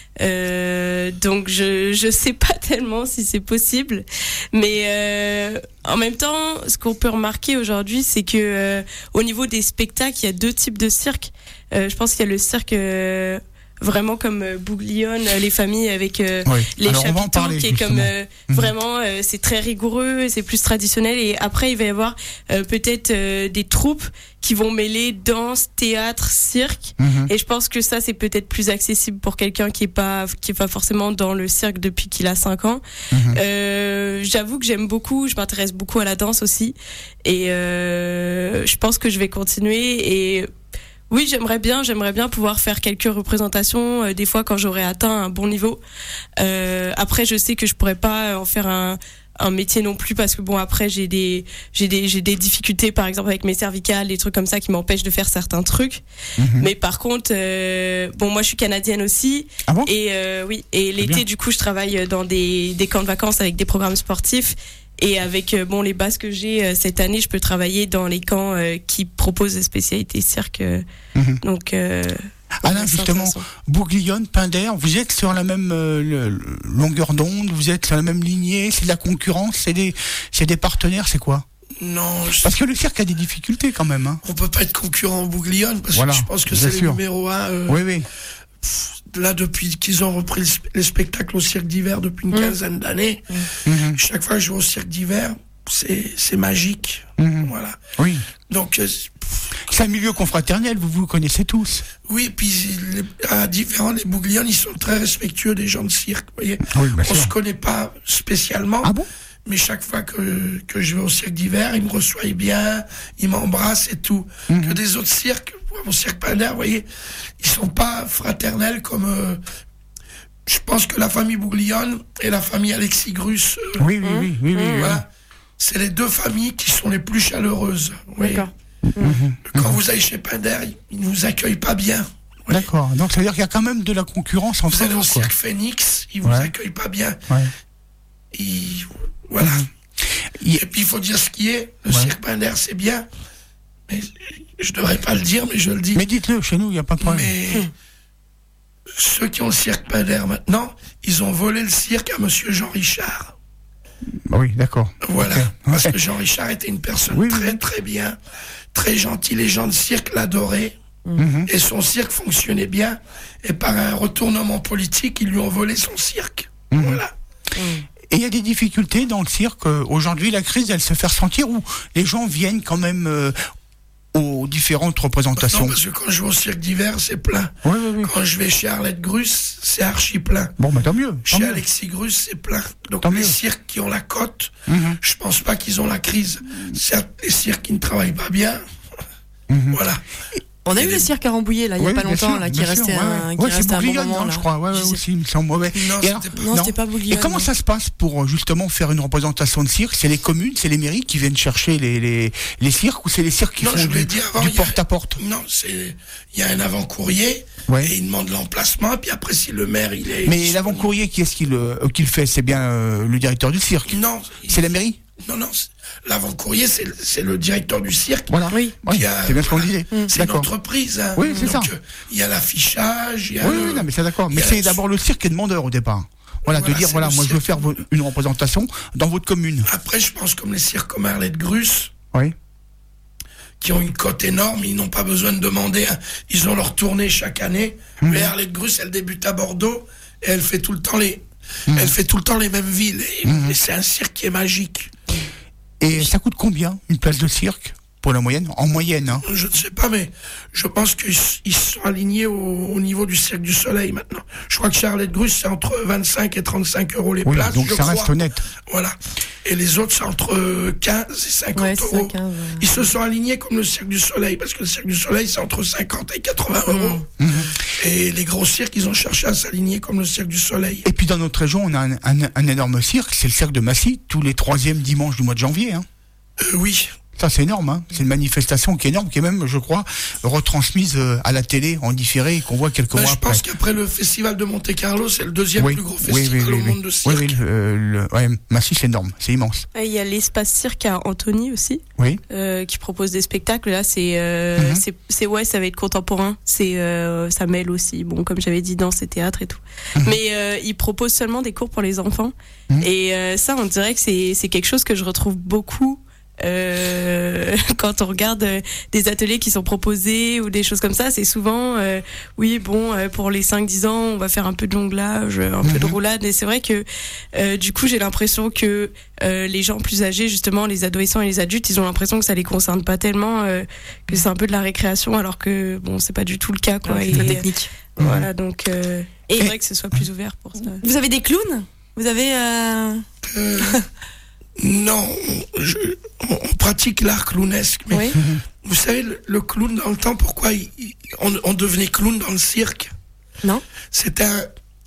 euh, donc je je sais pas tellement si c'est possible, mais euh, en même temps, ce qu'on peut remarquer aujourd'hui, c'est que euh, au niveau des spectacles, il y a deux types de cirque. Euh, je pense qu'il y a le cirque euh, vraiment comme euh, Bouglione, euh, les familles avec euh, Oui. les Alors, on va en chapiteaux, parler, qui est comme justement. euh, Mhm. vraiment euh, c'est très rigoureux, c'est plus traditionnel, et après il va y avoir euh, peut-être euh, des troupes qui vont mêler danse, théâtre, cirque, Mhm. et je pense que ça c'est peut-être plus accessible pour quelqu'un qui est pas qui est pas forcément dans le cirque depuis qu'il a cinq ans. Mhm. Euh, j'avoue que j'aime beaucoup, je m'intéresse beaucoup à la danse aussi, et euh, je pense que je vais continuer. Et oui, j'aimerais bien, j'aimerais bien pouvoir faire quelques représentations, euh, des fois quand j'aurai atteint un bon niveau. Euh, après, je sais que je pourrais pas en faire un un métier non plus, parce que bon, après j'ai des j'ai des j'ai des difficultés, par exemple avec mes cervicales, des trucs comme ça qui m'empêchent de faire certains trucs. Mhm. Mais par contre, euh, bon, moi je suis canadienne aussi, Ah bon et euh, oui, et bien. l'été du coup je travaille dans des des camps de vacances avec des programmes sportifs. Et avec euh, bon les bases que j'ai euh, cette année, je peux travailler dans les camps euh, qui proposent des spécialités cirque. euh, Mhm. Donc euh, Alain, c'est justement, intéressant. Bouglione, Pinder, vous êtes sur la même euh, le- le- longueur d'onde, vous êtes sur la même lignée, c'est de la concurrence, c'est des, c'est des partenaires, c'est quoi Non, je- Parce que le cirque a des difficultés quand même. Hein. on peut pas être concurrent au Bouglione parce Voilà, que je pense que bien c'est le sûr. numéro un. euh, Oui, oui. Là, depuis qu'ils ont repris le sp- les spectacles au cirque d'hiver depuis une Mmh. quinzaine d'années, Mhm. chaque fois que je vais au cirque d'hiver, c'est c'est magique. Mhm. Voilà. Oui. Donc, euh, C'est un milieu confraternel, vous vous connaissez tous. oui, puis les- à différents, les Bougliones, ils sont très respectueux des gens de cirque. Vous voyez, Oui, bien on sûr. se connaît pas spécialement. Ah bon Mais chaque fois que, que je vais au cirque d'hiver, ils me reçoivent bien, ils m'embrassent et tout. Mhm. Que des autres cirques, au cirque Pinder, vous voyez, ils sont pas fraternels comme... euh, je pense que la famille Bouglione et la famille Alexis Grus, euh, Oui, oui, oui, oui, oui, oui. voilà, c'est les deux familles qui sont les plus chaleureuses. vous voyez. D'accord. Mhm. Quand vous allez chez Pinder, ils- ils ne vous accueillent pas bien. Ouais. D'accord. Donc ça veut dire qu'il y a quand même de la concurrence entre Vous allez eux, au quoi. cirque Phoenix, ils vous Ouais. accueillent pas bien. Ouais. Ils- voilà. Il- Et puis il faut dire ce qui est. Le Ouais. cirque Pinder, c'est bien. Mais je devrais pas le dire, mais je le dis. Mais dites-le, chez nous, il n'y a pas de problème. Mais ceux qui ont le cirque Pinder maintenant, ils ont volé le cirque à monsieur Jean Richard. Bah oui, d'accord. Voilà. Ok. Parce Ouais. que Jean Richard était une personne Oui, oui, très oui. très bien, très gentille. Les gens de cirque l'adoraient. Mhm. Et son cirque fonctionnait bien. Et par un retournement politique, ils lui ont volé son cirque. Mhm. Voilà. Et il y a des difficultés dans le cirque. Aujourd'hui, la crise, elle se fait ressentir ou les gens viennent quand même euh, aux différentes représentations. Non, parce que quand je vais au cirque d'hiver, c'est plein. Oui, oui, oui. Quand je vais chez Arlette Gruss, c'est archi plein. Bon, bah tant mieux. Tant Chez mieux. Alexis Gruss, c'est plein. Donc Tant les mieux. cirques qui ont la cote, Mhm. je pense pas qu'ils ont la crise. Certes, les cirques qui ne travaillent pas bien, Mhm. voilà. On a eu le cirque à Rambouillet, là, il y a Oui, pas bien longtemps, sûr, là, qui bien restait sûr, ouais, un, ouais. qui Ouais, c'est restait un bon Bouglione, moment, non, là. je crois. Ouais, ouais, Je sais- aussi, il me semble. Ouais. Non, Et alors- c'était pas- Non, c'était pas Bouglione. Et comment ça se passe pour euh, justement faire une représentation de cirque? C'est les communes, c'est les mairies qui viennent chercher les, les, les cirques ou c'est les cirques qui Non, font je du, l'ai dit avant, du il y a- porte-à-porte? Non, c'est, il y a un avant-courrier, Ouais. et il demande l'emplacement, et puis après, si le maire, il est... Mais l'avant-courrier, qui est-ce qui le, euh, qui le fait? C'est bien euh, le directeur du cirque? Non. C'est la mairie? Non, non, c'est- l'avant-courrier, c'est, le- c'est le directeur du cirque. Voilà. Oui. Oui, qui a- c'est bien ce qu'on disait. C'est une D'accord. entreprise. Hein. Oui, c'est Donc, ça. euh, il y a l'affichage, il y a Oui, le... oui, non, mais c'est d'accord. il y Mais a c'est la- d'abord le cirque qui est demandeur au départ. Voilà, Voilà, de dire, c'est voilà, le moi je veux cirque. faire vo- une représentation dans votre commune. Après, je pense comme les cirques comme Arlette Gruss, Oui. qui ont une cote énorme, ils n'ont pas besoin de demander. Hein. Ils ont leur tournée chaque année. Mhm. Mais Arlette Gruss, elle débute à Bordeaux et elle fait tout le temps les, Mhm. elle fait tout le temps les mêmes villes. Et, Mhm. et c'est un cirque qui est magique. Et ça coûte combien une place de cirque pour la moyenne? En moyenne, hein. Je ne sais pas, mais je pense qu'ils s- ils sont alignés au, au niveau du Cirque du Soleil maintenant. Je crois que chez Arlette Gruss, c'est entre vingt-cinq et trente-cinq euros les Oui, places. donc je ça crois. reste honnête. Voilà. Et les autres, c'est entre quinze et cinquante Ouais, c'est ça, euros. quinze, ouais. Ils se sont alignés comme le Cirque du Soleil, parce que le Cirque du Soleil, c'est entre cinquante et quatre-vingts euros. Mhm. Et les gros cirques, ils ont cherché à s'aligner comme le Cirque du Soleil. Et puis dans notre région, on a un, un- un énorme cirque, c'est le cirque de Massy, tous les troisièmes dimanches du mois de janvier. Hein. Euh, oui. Ça, c'est énorme. Hein. C'est une manifestation qui est énorme, qui est même, je crois, retransmise euh, à la télé en différé et qu'on voit quelques Ben, mois je après. pense qu'après le festival de Monte-Carlo, c'est le deuxième Oui, plus gros oui, festival oui, oui, au oui. monde de cirque. Oui, oui, le, le- ouais, Massy, c'est énorme, c'est immense. Il y a l'espace cirque à Antony aussi, Oui. euh, qui propose des spectacles. Là, c'est, euh, Mhm. c'est, c'est ouais, ça va être contemporain. C'est, euh, ça mêle aussi, bon, comme j'avais dit, danse et théâtre et tout. Mhm. Mais euh, il propose seulement des cours pour les enfants. Mhm. Et euh, ça, on dirait que c'est, c'est quelque chose que je retrouve beaucoup. Euh, quand on regarde euh, des ateliers qui sont proposés ou des choses comme ça, c'est souvent euh, oui bon euh, pour les cinq dix ans on va faire un peu de jonglage, un peu de roulade, et c'est vrai que euh, du coup j'ai l'impression que euh, les gens plus âgés, justement les adolescents et les adultes, ils ont l'impression que ça les concerne pas tellement, euh, que c'est un peu de la récréation, alors que bon c'est pas du tout le cas quoi. C'est Et, très technique. voilà, donc euh, et il Et- faudrait que ce soit plus ouvert pour ça. Vous avez des clowns? Vous avez... euh, Euh, non, je- on, on pratique l'art clownesque, mais Oui. vous savez, le, le clown dans le temps, pourquoi il- il- on, on devenait clown dans le cirque? Non. C'était un...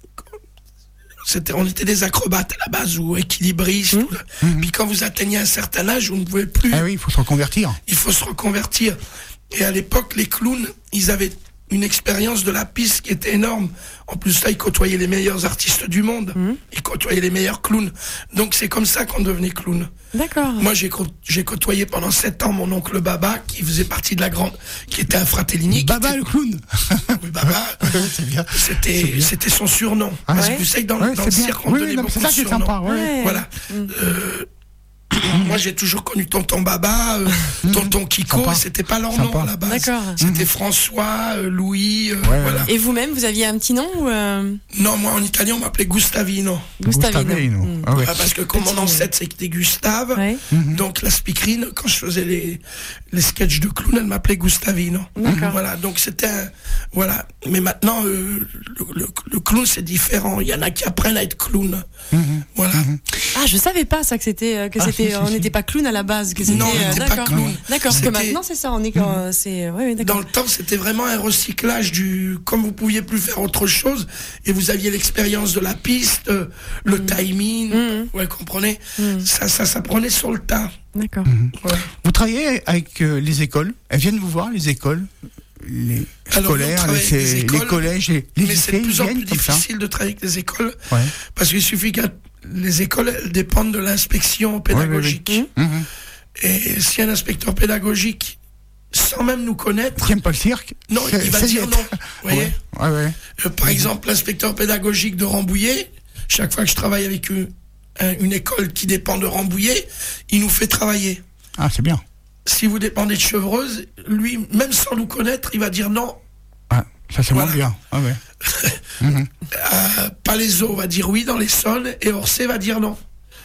C'était, on était des acrobates à la base, ou équilibristes. Mmh. ou là. Puis quand vous atteignez un certain âge, vous ne pouvez plus. Ah oui, il faut se reconvertir. Il faut se reconvertir. Et à l'époque, les clowns, ils avaient une expérience de la piste qui était énorme. En plus, là, ils côtoyaient les meilleurs artistes du monde. Mmh. Ils côtoyaient les meilleurs clowns. Donc, c'est comme ça qu'on devenait clown. D'accord. Moi, j'ai, co- j'ai côtoyé pendant sept ans mon oncle Baba, qui faisait partie de la grande, qui était un fratellini. qui Baba était- le clown. Oui, Baba. C'est bien. C'était, C'est bien. c'était son surnom. Ah, Parce ouais. que vous savez que dans, Ouais, dans c'est le bien. cirque, on Oui, donnait non, mais beaucoup c'est ça de qui est surnoms. sympa. Ouais. Ouais. Voilà. Euh, moi, j'ai toujours connu Tonton Baba, euh, Tonton Kiko, Sympa. et c'était pas leur Sympa. nom à la base. D'accord. C'était François, euh, Louis, euh, Ouais, voilà. Et vous-même, vous aviez un petit nom ou euh, Non, moi en italien, on m'appelait Gustavino. Gustavino? Gustavino. Mm. Ah ouais. Ah, parce que comme mon Petit- ancêtre c'était Gustave, Ouais. Mhm. donc la speakerine, quand je faisais les, les sketchs de clown, elle m'appelait Gustavino. D'accord. Voilà, donc c'était un, voilà. Mais maintenant, euh, le, le, le clown c'est différent. Il y en a qui apprennent à être clown. Mhm. Voilà. Ah, je savais pas ça que c'était euh, que Ah, c'était si, si, on si. n'était pas clown à la base, que c'était Non, on euh, n'était pas d'accord. clown. D'accord, parce que C'était- maintenant c'est ça, on est quand euh, c'est ouais, oui, Dans d'accord. le temps, c'était vraiment un recyclage du, comme vous pouviez plus faire autre chose, et vous aviez l'expérience de la piste, euh, le timing, Mhm. ouais, comprenez? Mhm. Ça, ça s'apprenait sur le tas. D'accord. Voilà. Vous travaillez avec euh, les écoles. Elles viennent vous voir, les écoles, les Alors, nous, on scolaires, travaille les, avec les les écoles, collèges, les, les Mais c'est lycées, de plus ils en viennent plus comme ça. difficile de travailler avec les écoles, Ouais. parce qu'il suffit que les écoles, elles dépendent de l'inspection pédagogique. Ouais, ouais, ouais. Mhm. Et si un inspecteur pédagogique, sans même nous connaître, Qui aime pas le cirque? non, c'est- il va c'est dire net. non. Vous voyez? Ouais, ouais, ouais. Euh, par exemple, l'inspecteur pédagogique de Rambouillet, chaque fois que je travaille avec une, un- une école qui dépend de Rambouillet, il nous fait travailler. Ah, c'est bien. Si vous dépendez de Chevreuse, lui, même sans nous connaître, il va dire non. Ah, ça, c'est Voilà. moins bien. Ah, ouais. Mhm. Euh, Palaiseau va dire oui dans l'Essonne et Orsay va dire non.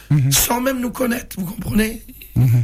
Mhm. sans même nous connaître, vous comprenez? Mhm.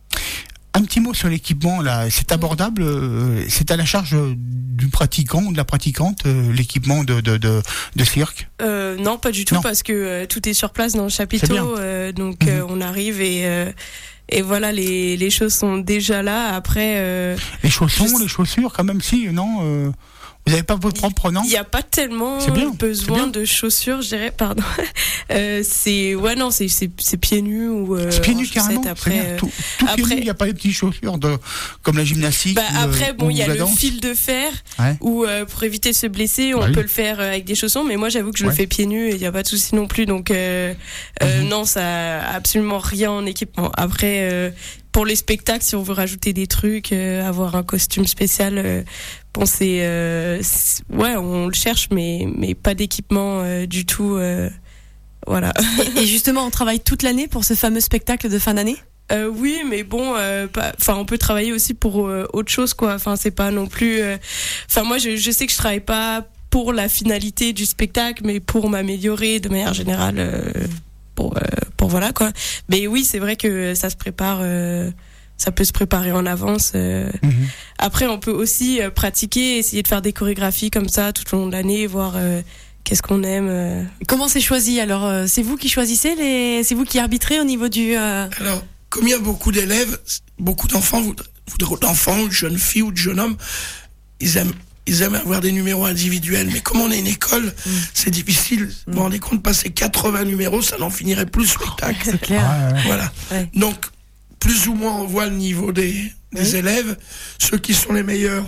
Un petit mot sur l'équipement, là, c'est abordable, euh, c'est à la charge du pratiquant ou de la pratiquante, euh, l'équipement de, de, de, de cirque? Euh, non, pas du tout, Non. parce que euh, tout est sur place dans le C'est bien. chapiteau, euh, donc euh, on arrive et euh, et voilà, les les choses sont déjà là. Après, euh, Les chaussons, je- les chaussures, quand même, si, non euh, vous n'avez pas votre propre, non? il n'y a pas tellement C'est bien, besoin c'est bien. de chaussures, je dirais. Pardon. Euh, c'est ouais non, c'est c'est c'est pieds nus ou euh, C'est pieds en nus chaussettes. carrément. Après, Très bien. euh, Tout, tout pieds après- nus, il n'y a pas les petites chaussures de, comme la gymnastique. Bah, ou, euh, après, bon, ou il y a la le danse. fil de fer Ouais. où euh, pour éviter de se blesser, on Bah oui. peut le faire euh, avec des chaussons. Mais moi, j'avoue que je Ouais. le fais pieds nus et il n'y a pas de souci non plus. Donc euh, euh, Mhm. non, ça a absolument rien en équipement. Après, euh, pour les spectacles, si on veut rajouter des trucs, euh, avoir un costume spécial, euh, bon, c'est euh, c'est- ouais, on le cherche, mais mais pas d'équipement euh, du tout. euh, voilà. Et justement, on travaille toute l'année pour ce fameux spectacle de fin d'année? Euh, oui, mais bon, euh, pas- enfin, on peut travailler aussi pour euh, autre chose, quoi. Enfin, c'est pas non plus. euh, Enfin, moi, je, je sais que je travaille pas pour la finalité du spectacle, mais pour m'améliorer de manière générale. euh, pour, euh, pour voilà, quoi. Mais oui, c'est vrai que ça se prépare. euh, Ça peut se préparer en avance. euh. Mhm. Après, on peut aussi euh, pratiquer, essayer de faire des chorégraphies comme ça tout au long de l'année, voir euh, qu'est-ce qu'on aime. euh. Comment c'est choisi? Alors, euh, c'est vous qui choisissez les, c'est vous qui arbitrez au niveau du. euh, Alors, comme il y a beaucoup d'élèves, beaucoup d'enfants, voudra- voudra- d'enfants, ou de jeunes filles ou de jeunes hommes, ils aiment, ils aiment avoir des numéros individuels. Mais comme on est une école, c'est difficile. Vous vous rendez compte, passer quatre-vingts numéros, ça n'en finirait plus le spectacle. C'est clair. Ouais, ouais. Voilà. Ouais. Donc, plus ou moins, on voit le niveau des, des Oui. élèves. Ceux qui sont les meilleurs,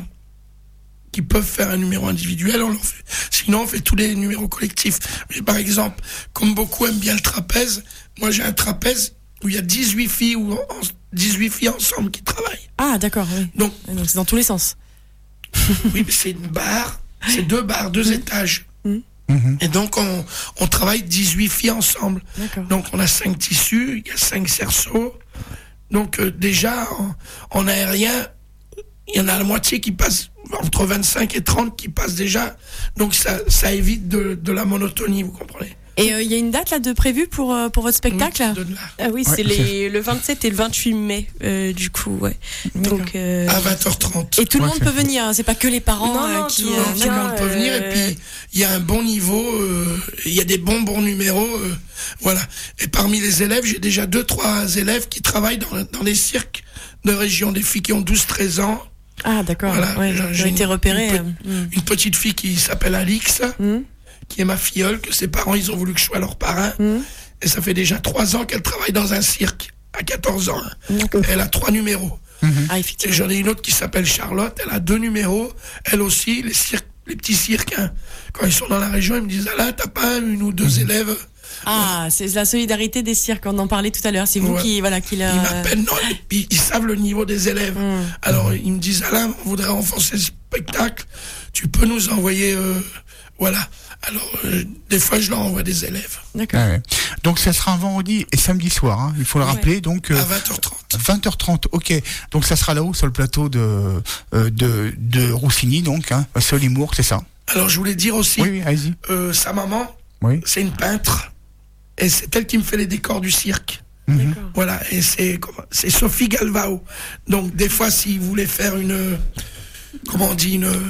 qui peuvent faire un numéro individuel, on leur fait. Sinon, on fait tous les numéros collectifs. Mais par exemple, comme beaucoup aiment bien le trapèze, moi j'ai un trapèze où il y a dix-huit filles ou en- dix-huit filles ensemble qui travaillent. Ah, d'accord, oui. Donc, Ouais, donc c'est dans tous les sens. oui, mais c'est une barre, c'est deux barres, deux étages. Mhm. Et donc, on, on travaille dix-huit filles ensemble. D'accord. Donc, on a cinq tissus, il y a cinq cerceaux. Donc, euh, déjà, en, en aérien, il y en a la moitié qui passe, entre vingt-cinq et trente qui passent déjà. Donc, ça, ça évite de, de la monotonie, vous comprenez? Et il euh, y a une date là de prévue pour euh, pour votre spectacle? De là. Ah oui, Ouais, c'est les, le vingt-sept et le vingt-huit mai, euh, du coup, ouais. D'accord. Donc, euh, À vingt heures trente. Et tout le Ouais, monde c'est- peut venir, hein, c'est pas que les parents Non, euh, non, qui. tout le euh, monde Tout le vient, monde peut venir, et puis il y a un bon niveau, euh, il y a des bons bons numéros, euh, voilà. Et parmi les élèves, j'ai déjà deux trois élèves qui travaillent dans, dans les cirques de région, des filles qui ont douze treize ans. Ah, d'accord. Voilà, Ouais, j'ai- j'ai j'ai été une- repéré. une euh, Une petite fille qui s'appelle Alix, hmm. Hmm. qui est ma filleule, que ses parents ils ont voulu que je sois leur parrain. Hmm. Et ça fait déjà trois ans qu'elle travaille dans un cirque, à quatorze ans. hein. D'accord. Elle a trois numéros. Ah, Et effectivement. j'en ai une autre qui s'appelle Charlotte, elle a deux numéros. Elle aussi, les cirques, les petits cirques, hein, quand ils sont dans la région, ils me disent, Alain, t'as pas une ou deux élèves? Ah, c'est la solidarité des cirques, on en parlait tout à l'heure. C'est vous Ouais. qui, voilà, qui leur. Ils m'appellent, non, et puis ils savent le niveau des élèves. Hmm. Alors ils me disent, Alain, on voudrait renforcer le spectacle, tu peux nous envoyer, euh, voilà. Alors euh, des fois je leur envoie des élèves. D'accord. Ouais, ouais. Donc ça sera un vendredi et samedi soir, hein, il faut le Ouais. rappeler. Donc euh, À vingt heures trente. vingt heures trente, ok. Donc ça sera là-haut sur le plateau de euh, de, de Roussigny, donc, hein, Solimour, c'est ça. Alors je voulais dire aussi, Oui, oui, allez-y. euh, sa maman, Oui. c'est une peintre, et c'est elle qui me fait les décors du cirque. Mhm. D'accord. Voilà, et c'est comment- c'est Sophie Galvao. Donc des fois, s'il voulait faire une, comment on dit, une,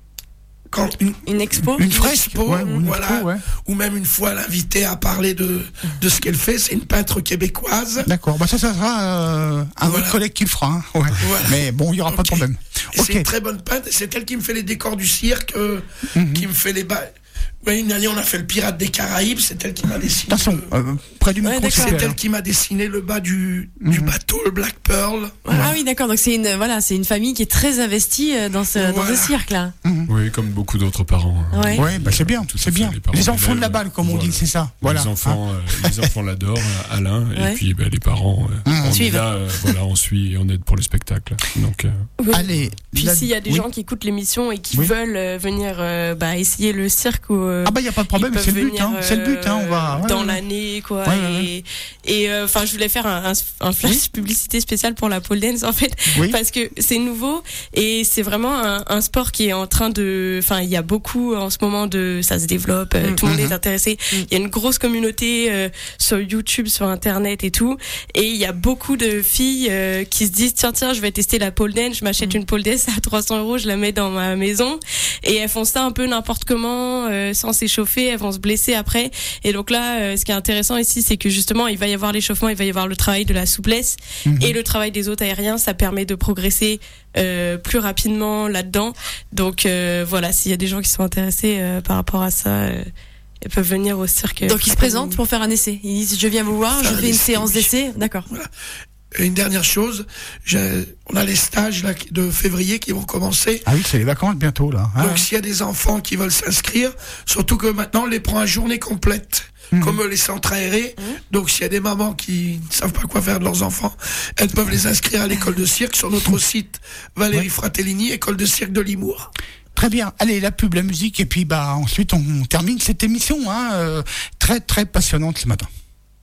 quand une, Une expo. Une fresque, expo, ouais, ou une voilà, expo, ouais. ou même une fois l'inviter à parler de de ce qu'elle fait. C'est une peintre québécoise. D'accord. Bah ça, ça sera euh, un Voilà. autre collègue qui le fera. Hein. Ouais. Voilà. Mais bon, il y aura pas de Ok. problème. Et C'est Ok. une très bonne peintre. C'est elle qui me fait les décors du cirque, euh, Mhm. qui me fait les bas. Ouais, une année, on a fait le Pirate des Caraïbes. C'est elle qui m'a dessiné. Attention, le- euh, près du Ouais, micro, d'accord. s'il vous C'est plaît, elle hein. qui m'a dessiné le bas du, du Mhm. bateau, le Black Pearl. Ah oui, d'accord. Donc c'est une, voilà, c'est une famille qui est très investie euh, dans ce, dans Voilà. ce cirque là. Oui, comme beaucoup d'autres parents. hein. Ouais. Ouais, bah c'est bien, Tout à c'est fait, bien. les parents Les enfants de la d'élèves, balle, comme on voilà. dit, c'est ça. Voilà. Les enfants, euh, les enfants l'adorent, euh, Alain, Ouais. et puis ben, les parents, euh, Mmh. on Suivent. est là, euh, voilà, on suit et on aide pour le spectacle. Donc, euh, oui. Allez. Puis la- s'il y a des oui. gens qui écoutent l'émission et qui Oui. veulent euh, venir euh, bah, essayer le cirque ou, euh, ah bah il y a pas de problème, c'est le but, hein. C'est le but, hein. On va ouais, dans ouais, l'année, quoi. Ouais, ouais, et et enfin, euh, je voulais faire un, un, un flash oui. publicité spéciale pour la pole dance en fait, oui. parce que c'est nouveau et c'est vraiment un, un sport qui est en train de, enfin, il y a beaucoup en ce moment de, ça se développe, mmh, tout le mmh. monde est intéressé. Il mmh. y a une grosse communauté euh, sur YouTube, sur Internet et tout, et il y a beaucoup de filles euh, qui se disent tiens tiens, je vais tester la pole dance, je m'achète mmh. une pole dance à trois cents euros, je la mets dans ma maison, et elles font ça un peu n'importe comment, euh, sans s'échauffer, elles vont se blesser après. Et donc là, euh, ce qui est intéressant ici, c'est que justement, il va y avoir l'échauffement, il va y avoir le travail de la souplesse mmh. et le travail des autres aériens. Ça permet de progresser euh, plus rapidement là-dedans. Donc euh, voilà, s'il y a des gens qui sont intéressés euh, par rapport à ça, euh, ils peuvent venir au cirque. Donc ils se présentent pour faire un essai. Ils disent je viens vous voir, faire je fais une essai, séance oui. d'essai. D'accord. Voilà. Et une dernière chose, on a les stages là, de février qui vont commencer. Ah oui, c'est les vacances bientôt là. Ah. Donc s'il y a des enfants qui veulent s'inscrire, surtout que maintenant on les prend à journée complète, mmh. comme les centres aérés. Mmh. Donc s'il y a des mamans qui ne savent pas quoi faire de leurs enfants, elles peuvent les inscrire à l'école de cirque sur notre site Valérie ouais. Fratellini, école de cirque de Limours. Très bien. Allez, la pub, la musique, et puis bah ensuite on termine cette émission, hein, euh, très très passionnante ce matin.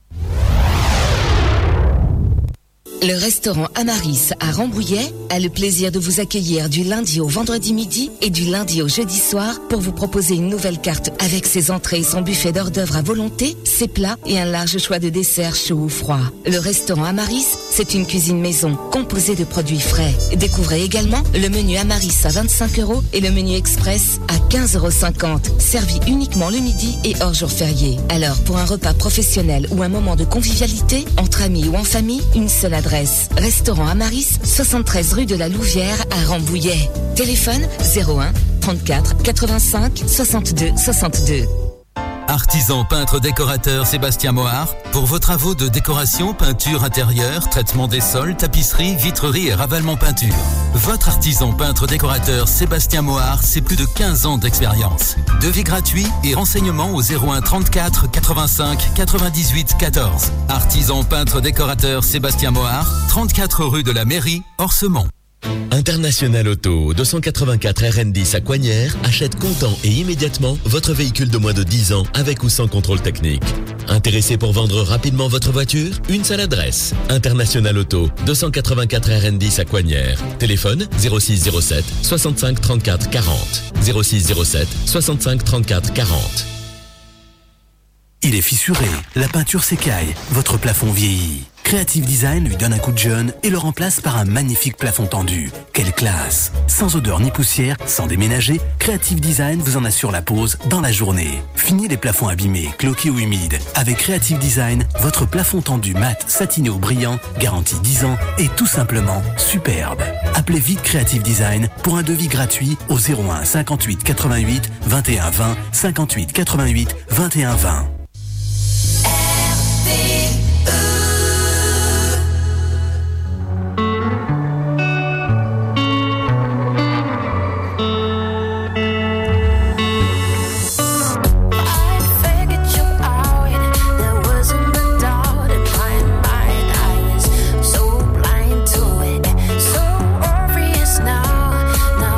Le restaurant Amaris à Rambouillet a le plaisir de vous accueillir du lundi au vendredi midi et du lundi au jeudi soir pour vous proposer une nouvelle carte avec ses entrées et son buffet d'hors d'œuvre à volonté, ses plats et un large choix de desserts chauds ou froids. Le restaurant Amaris, c'est une cuisine maison composée de produits frais. Découvrez également le menu Amaris à vingt-cinq euros et le menu express à quinze euros cinquante, servi uniquement le midi et hors jour férié. Alors, pour un repas professionnel ou un moment de convivialité, entre amis ou en famille, une seule adresse. Restaurant Amaris, soixante-treize rue de la Louvière à Rambouillet. Téléphone zéro un trente-quatre quatre-vingt-cinq soixante-deux soixante-deux. Artisan peintre décorateur Sébastien Mohard, pour vos travaux de décoration, peinture intérieure, traitement des sols, tapisserie, vitrerie et ravalement peinture. Votre artisan peintre décorateur Sébastien Mohard, c'est plus de quinze ans d'expérience. Devis gratuit et renseignements au zéro un trente-quatre quatre-vingt-cinq quatre-vingt-dix-huit quatorze. Artisan peintre décorateur Sébastien Mohard, trente-quatre rue de la Mairie, Orsemont. International Auto, deux cent quatre-vingt-quatre R N dix à Coignères, achète comptant et immédiatement votre véhicule de moins de dix ans avec ou sans contrôle technique. Intéressé pour vendre rapidement votre voiture? Une seule adresse. International Auto, deux cent quatre-vingt-quatre R N dix à Coignères. Téléphone zéro six zéro sept soixante-cinq trente-quatre quarante. zéro six zéro sept soixante-cinq trente-quatre quarante. Il est fissuré, la peinture s'écaille, votre plafond vieillit. Creative Design lui donne un coup de jeune et le remplace par un magnifique plafond tendu. Quelle classe! Sans odeur ni poussière, sans déménager, Creative Design vous en assure la pose dans la journée. Fini les plafonds abîmés, cloqués ou humides. Avec Creative Design, votre plafond tendu mat, satiné ou brillant, garantie dix ans et tout simplement superbe. Appelez vite Creative Design pour un devis gratuit au zéro un cinquante-huit quatre-vingt-huit vingt et un vingt, cinquante-huit quatre-vingt-huit vingt et un vingt.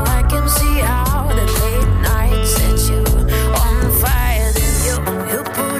You pull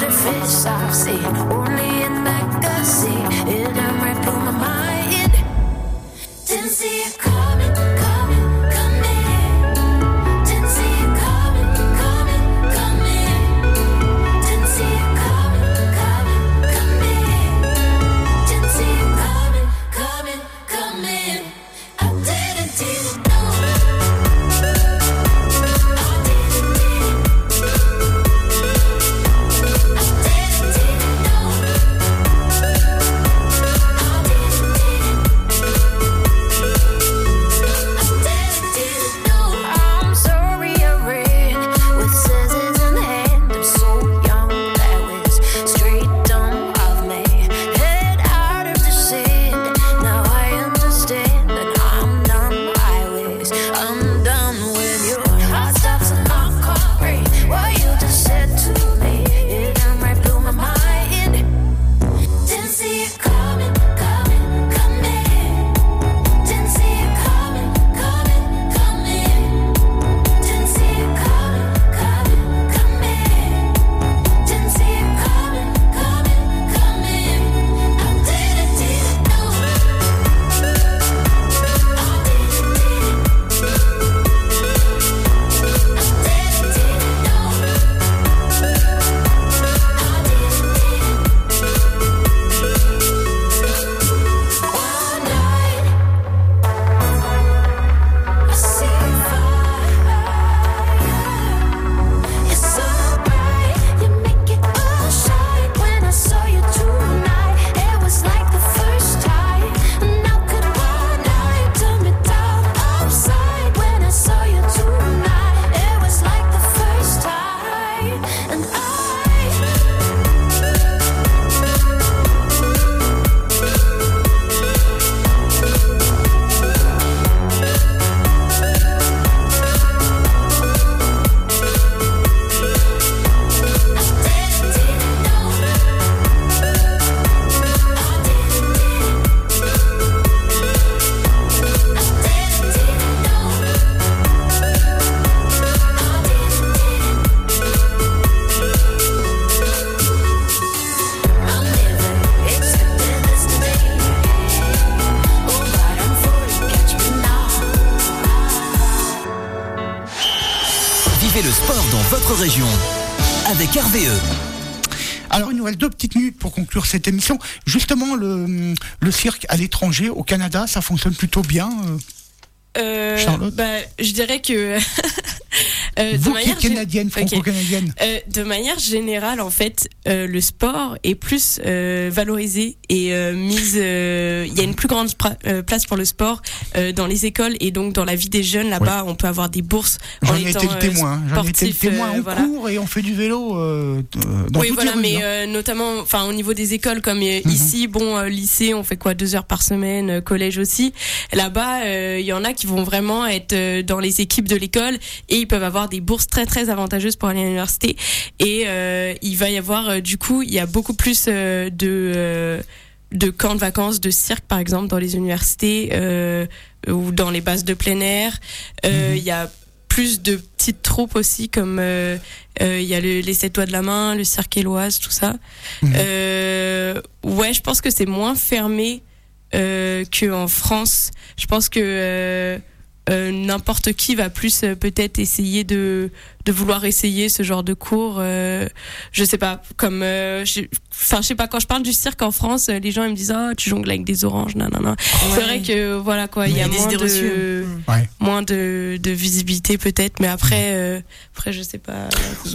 Vivez le sport dans votre région avec R V E. Alors, il nous reste deux petites minutes pour conclure cette émission. Justement, le, le cirque à l'étranger, au Canada, ça fonctionne plutôt bien. Euh, Charlotte, bah, je dirais que euh, de vous manière qui êtes canadienne, franco-canadienne. Euh, de manière générale, en fait, euh, le sport est plus euh, valorisé et euh, mise. Il euh, y a une plus grande pra- euh, place pour le sport euh, dans les écoles et donc dans la vie des jeunes. Là-bas, oui. On peut avoir des bourses. J'en en ai étant, été le témoin. Euh, J'en ai été le témoin. euh, on voilà. court et on fait du vélo euh, dans oui, toutes voilà, les rues, mais hein. euh, notamment, enfin, au niveau des écoles, comme euh, Mhm. ici, bon, euh, lycée, on fait quoi, deux heures par semaine, euh, collège aussi. Là-bas, il euh, y en a qui vont vraiment être euh, dans les équipes de l'école et ils peuvent avoir des bourses très très avantageuses pour aller à l'université. Et euh, il va y avoir, euh, du coup, il y a beaucoup plus euh, de euh, de camps de vacances, de cirque par exemple dans les universités euh, ou dans les bases de plein air. Euh, il y a plus de petites troupes aussi, comme euh, euh, il y a le, les sept doigts de la main, le cirque éloise, tout ça. Mhm. Euh, ouais, je pense que c'est moins fermé euh, qu'en France. Je pense que euh, euh, n'importe qui va plus euh, peut-être essayer de de vouloir essayer ce genre de cours. Euh, je sais pas, comme, euh, je, enfin, je sais pas. Quand je parle du cirque en France, euh, les gens ils me disent ah tu jongles avec des oranges, non non non. Ouais. C'est vrai que voilà quoi, il y a moins de ouais. moins de de visibilité peut-être, mais après euh, après je sais pas.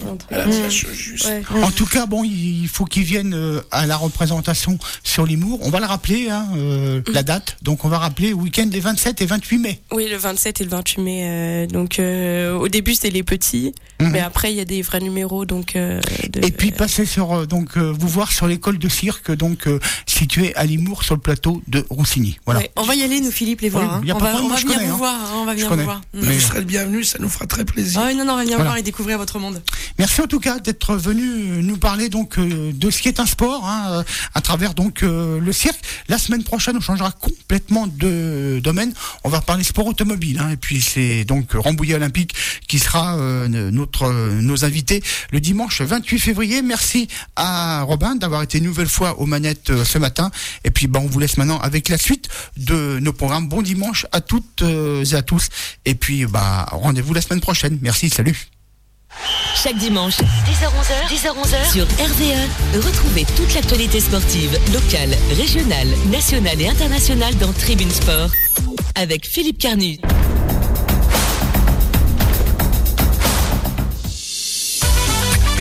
Ouais. En tout cas, bon, il faut qu'ils viennent euh, à la représentation sur l'Humour. On va le rappeler, hein, euh, la date. Donc, on va rappeler le week-end des vingt-sept et vingt-huit mai. Oui, le vingt-sept et le vingt-huit mai. Euh, donc, euh, au début, c'était les petits, mmh. mais après, il y a des vrais numéros. Donc, euh, de, et puis, passez sur, euh, donc, euh, vous voir sur l'école de cirque, donc, euh, située à Limours, sur le plateau de Roussigny. Voilà. Ouais, on va y aller, nous, Philippe, les voir. Oui, hein. On va, on va je venir connais, vous hein. voir. Hein, on va venir Je vous voir. Mais vous serez le bienvenu, ça nous fera très plaisir. Ah, non, non, on va venir Voilà. voir et découvrir votre monde. Merci en tout cas d'être venu nous parler donc euh, de ce qui est un sport, hein, euh, à travers donc euh, le cirque. La semaine prochaine, on changera complètement de domaine. On va parler sport automobile, hein, et puis c'est donc Rambouillet Olympique qui sera euh, notre euh, nos invités le dimanche vingt-huit février. Merci à Robin d'avoir été une nouvelle fois aux manettes euh, ce matin. Et puis bah, on vous laisse maintenant avec la suite de nos programmes. Bon dimanche à toutes euh, et à tous. Et puis bah rendez-vous la semaine prochaine. Merci, salut. Chaque dimanche, dix heures onze heures, dix heures onze heures, sur R V E, retrouvez toute l'actualité sportive, locale, régionale, nationale et internationale dans Tribune Sport, avec Philippe Carnu.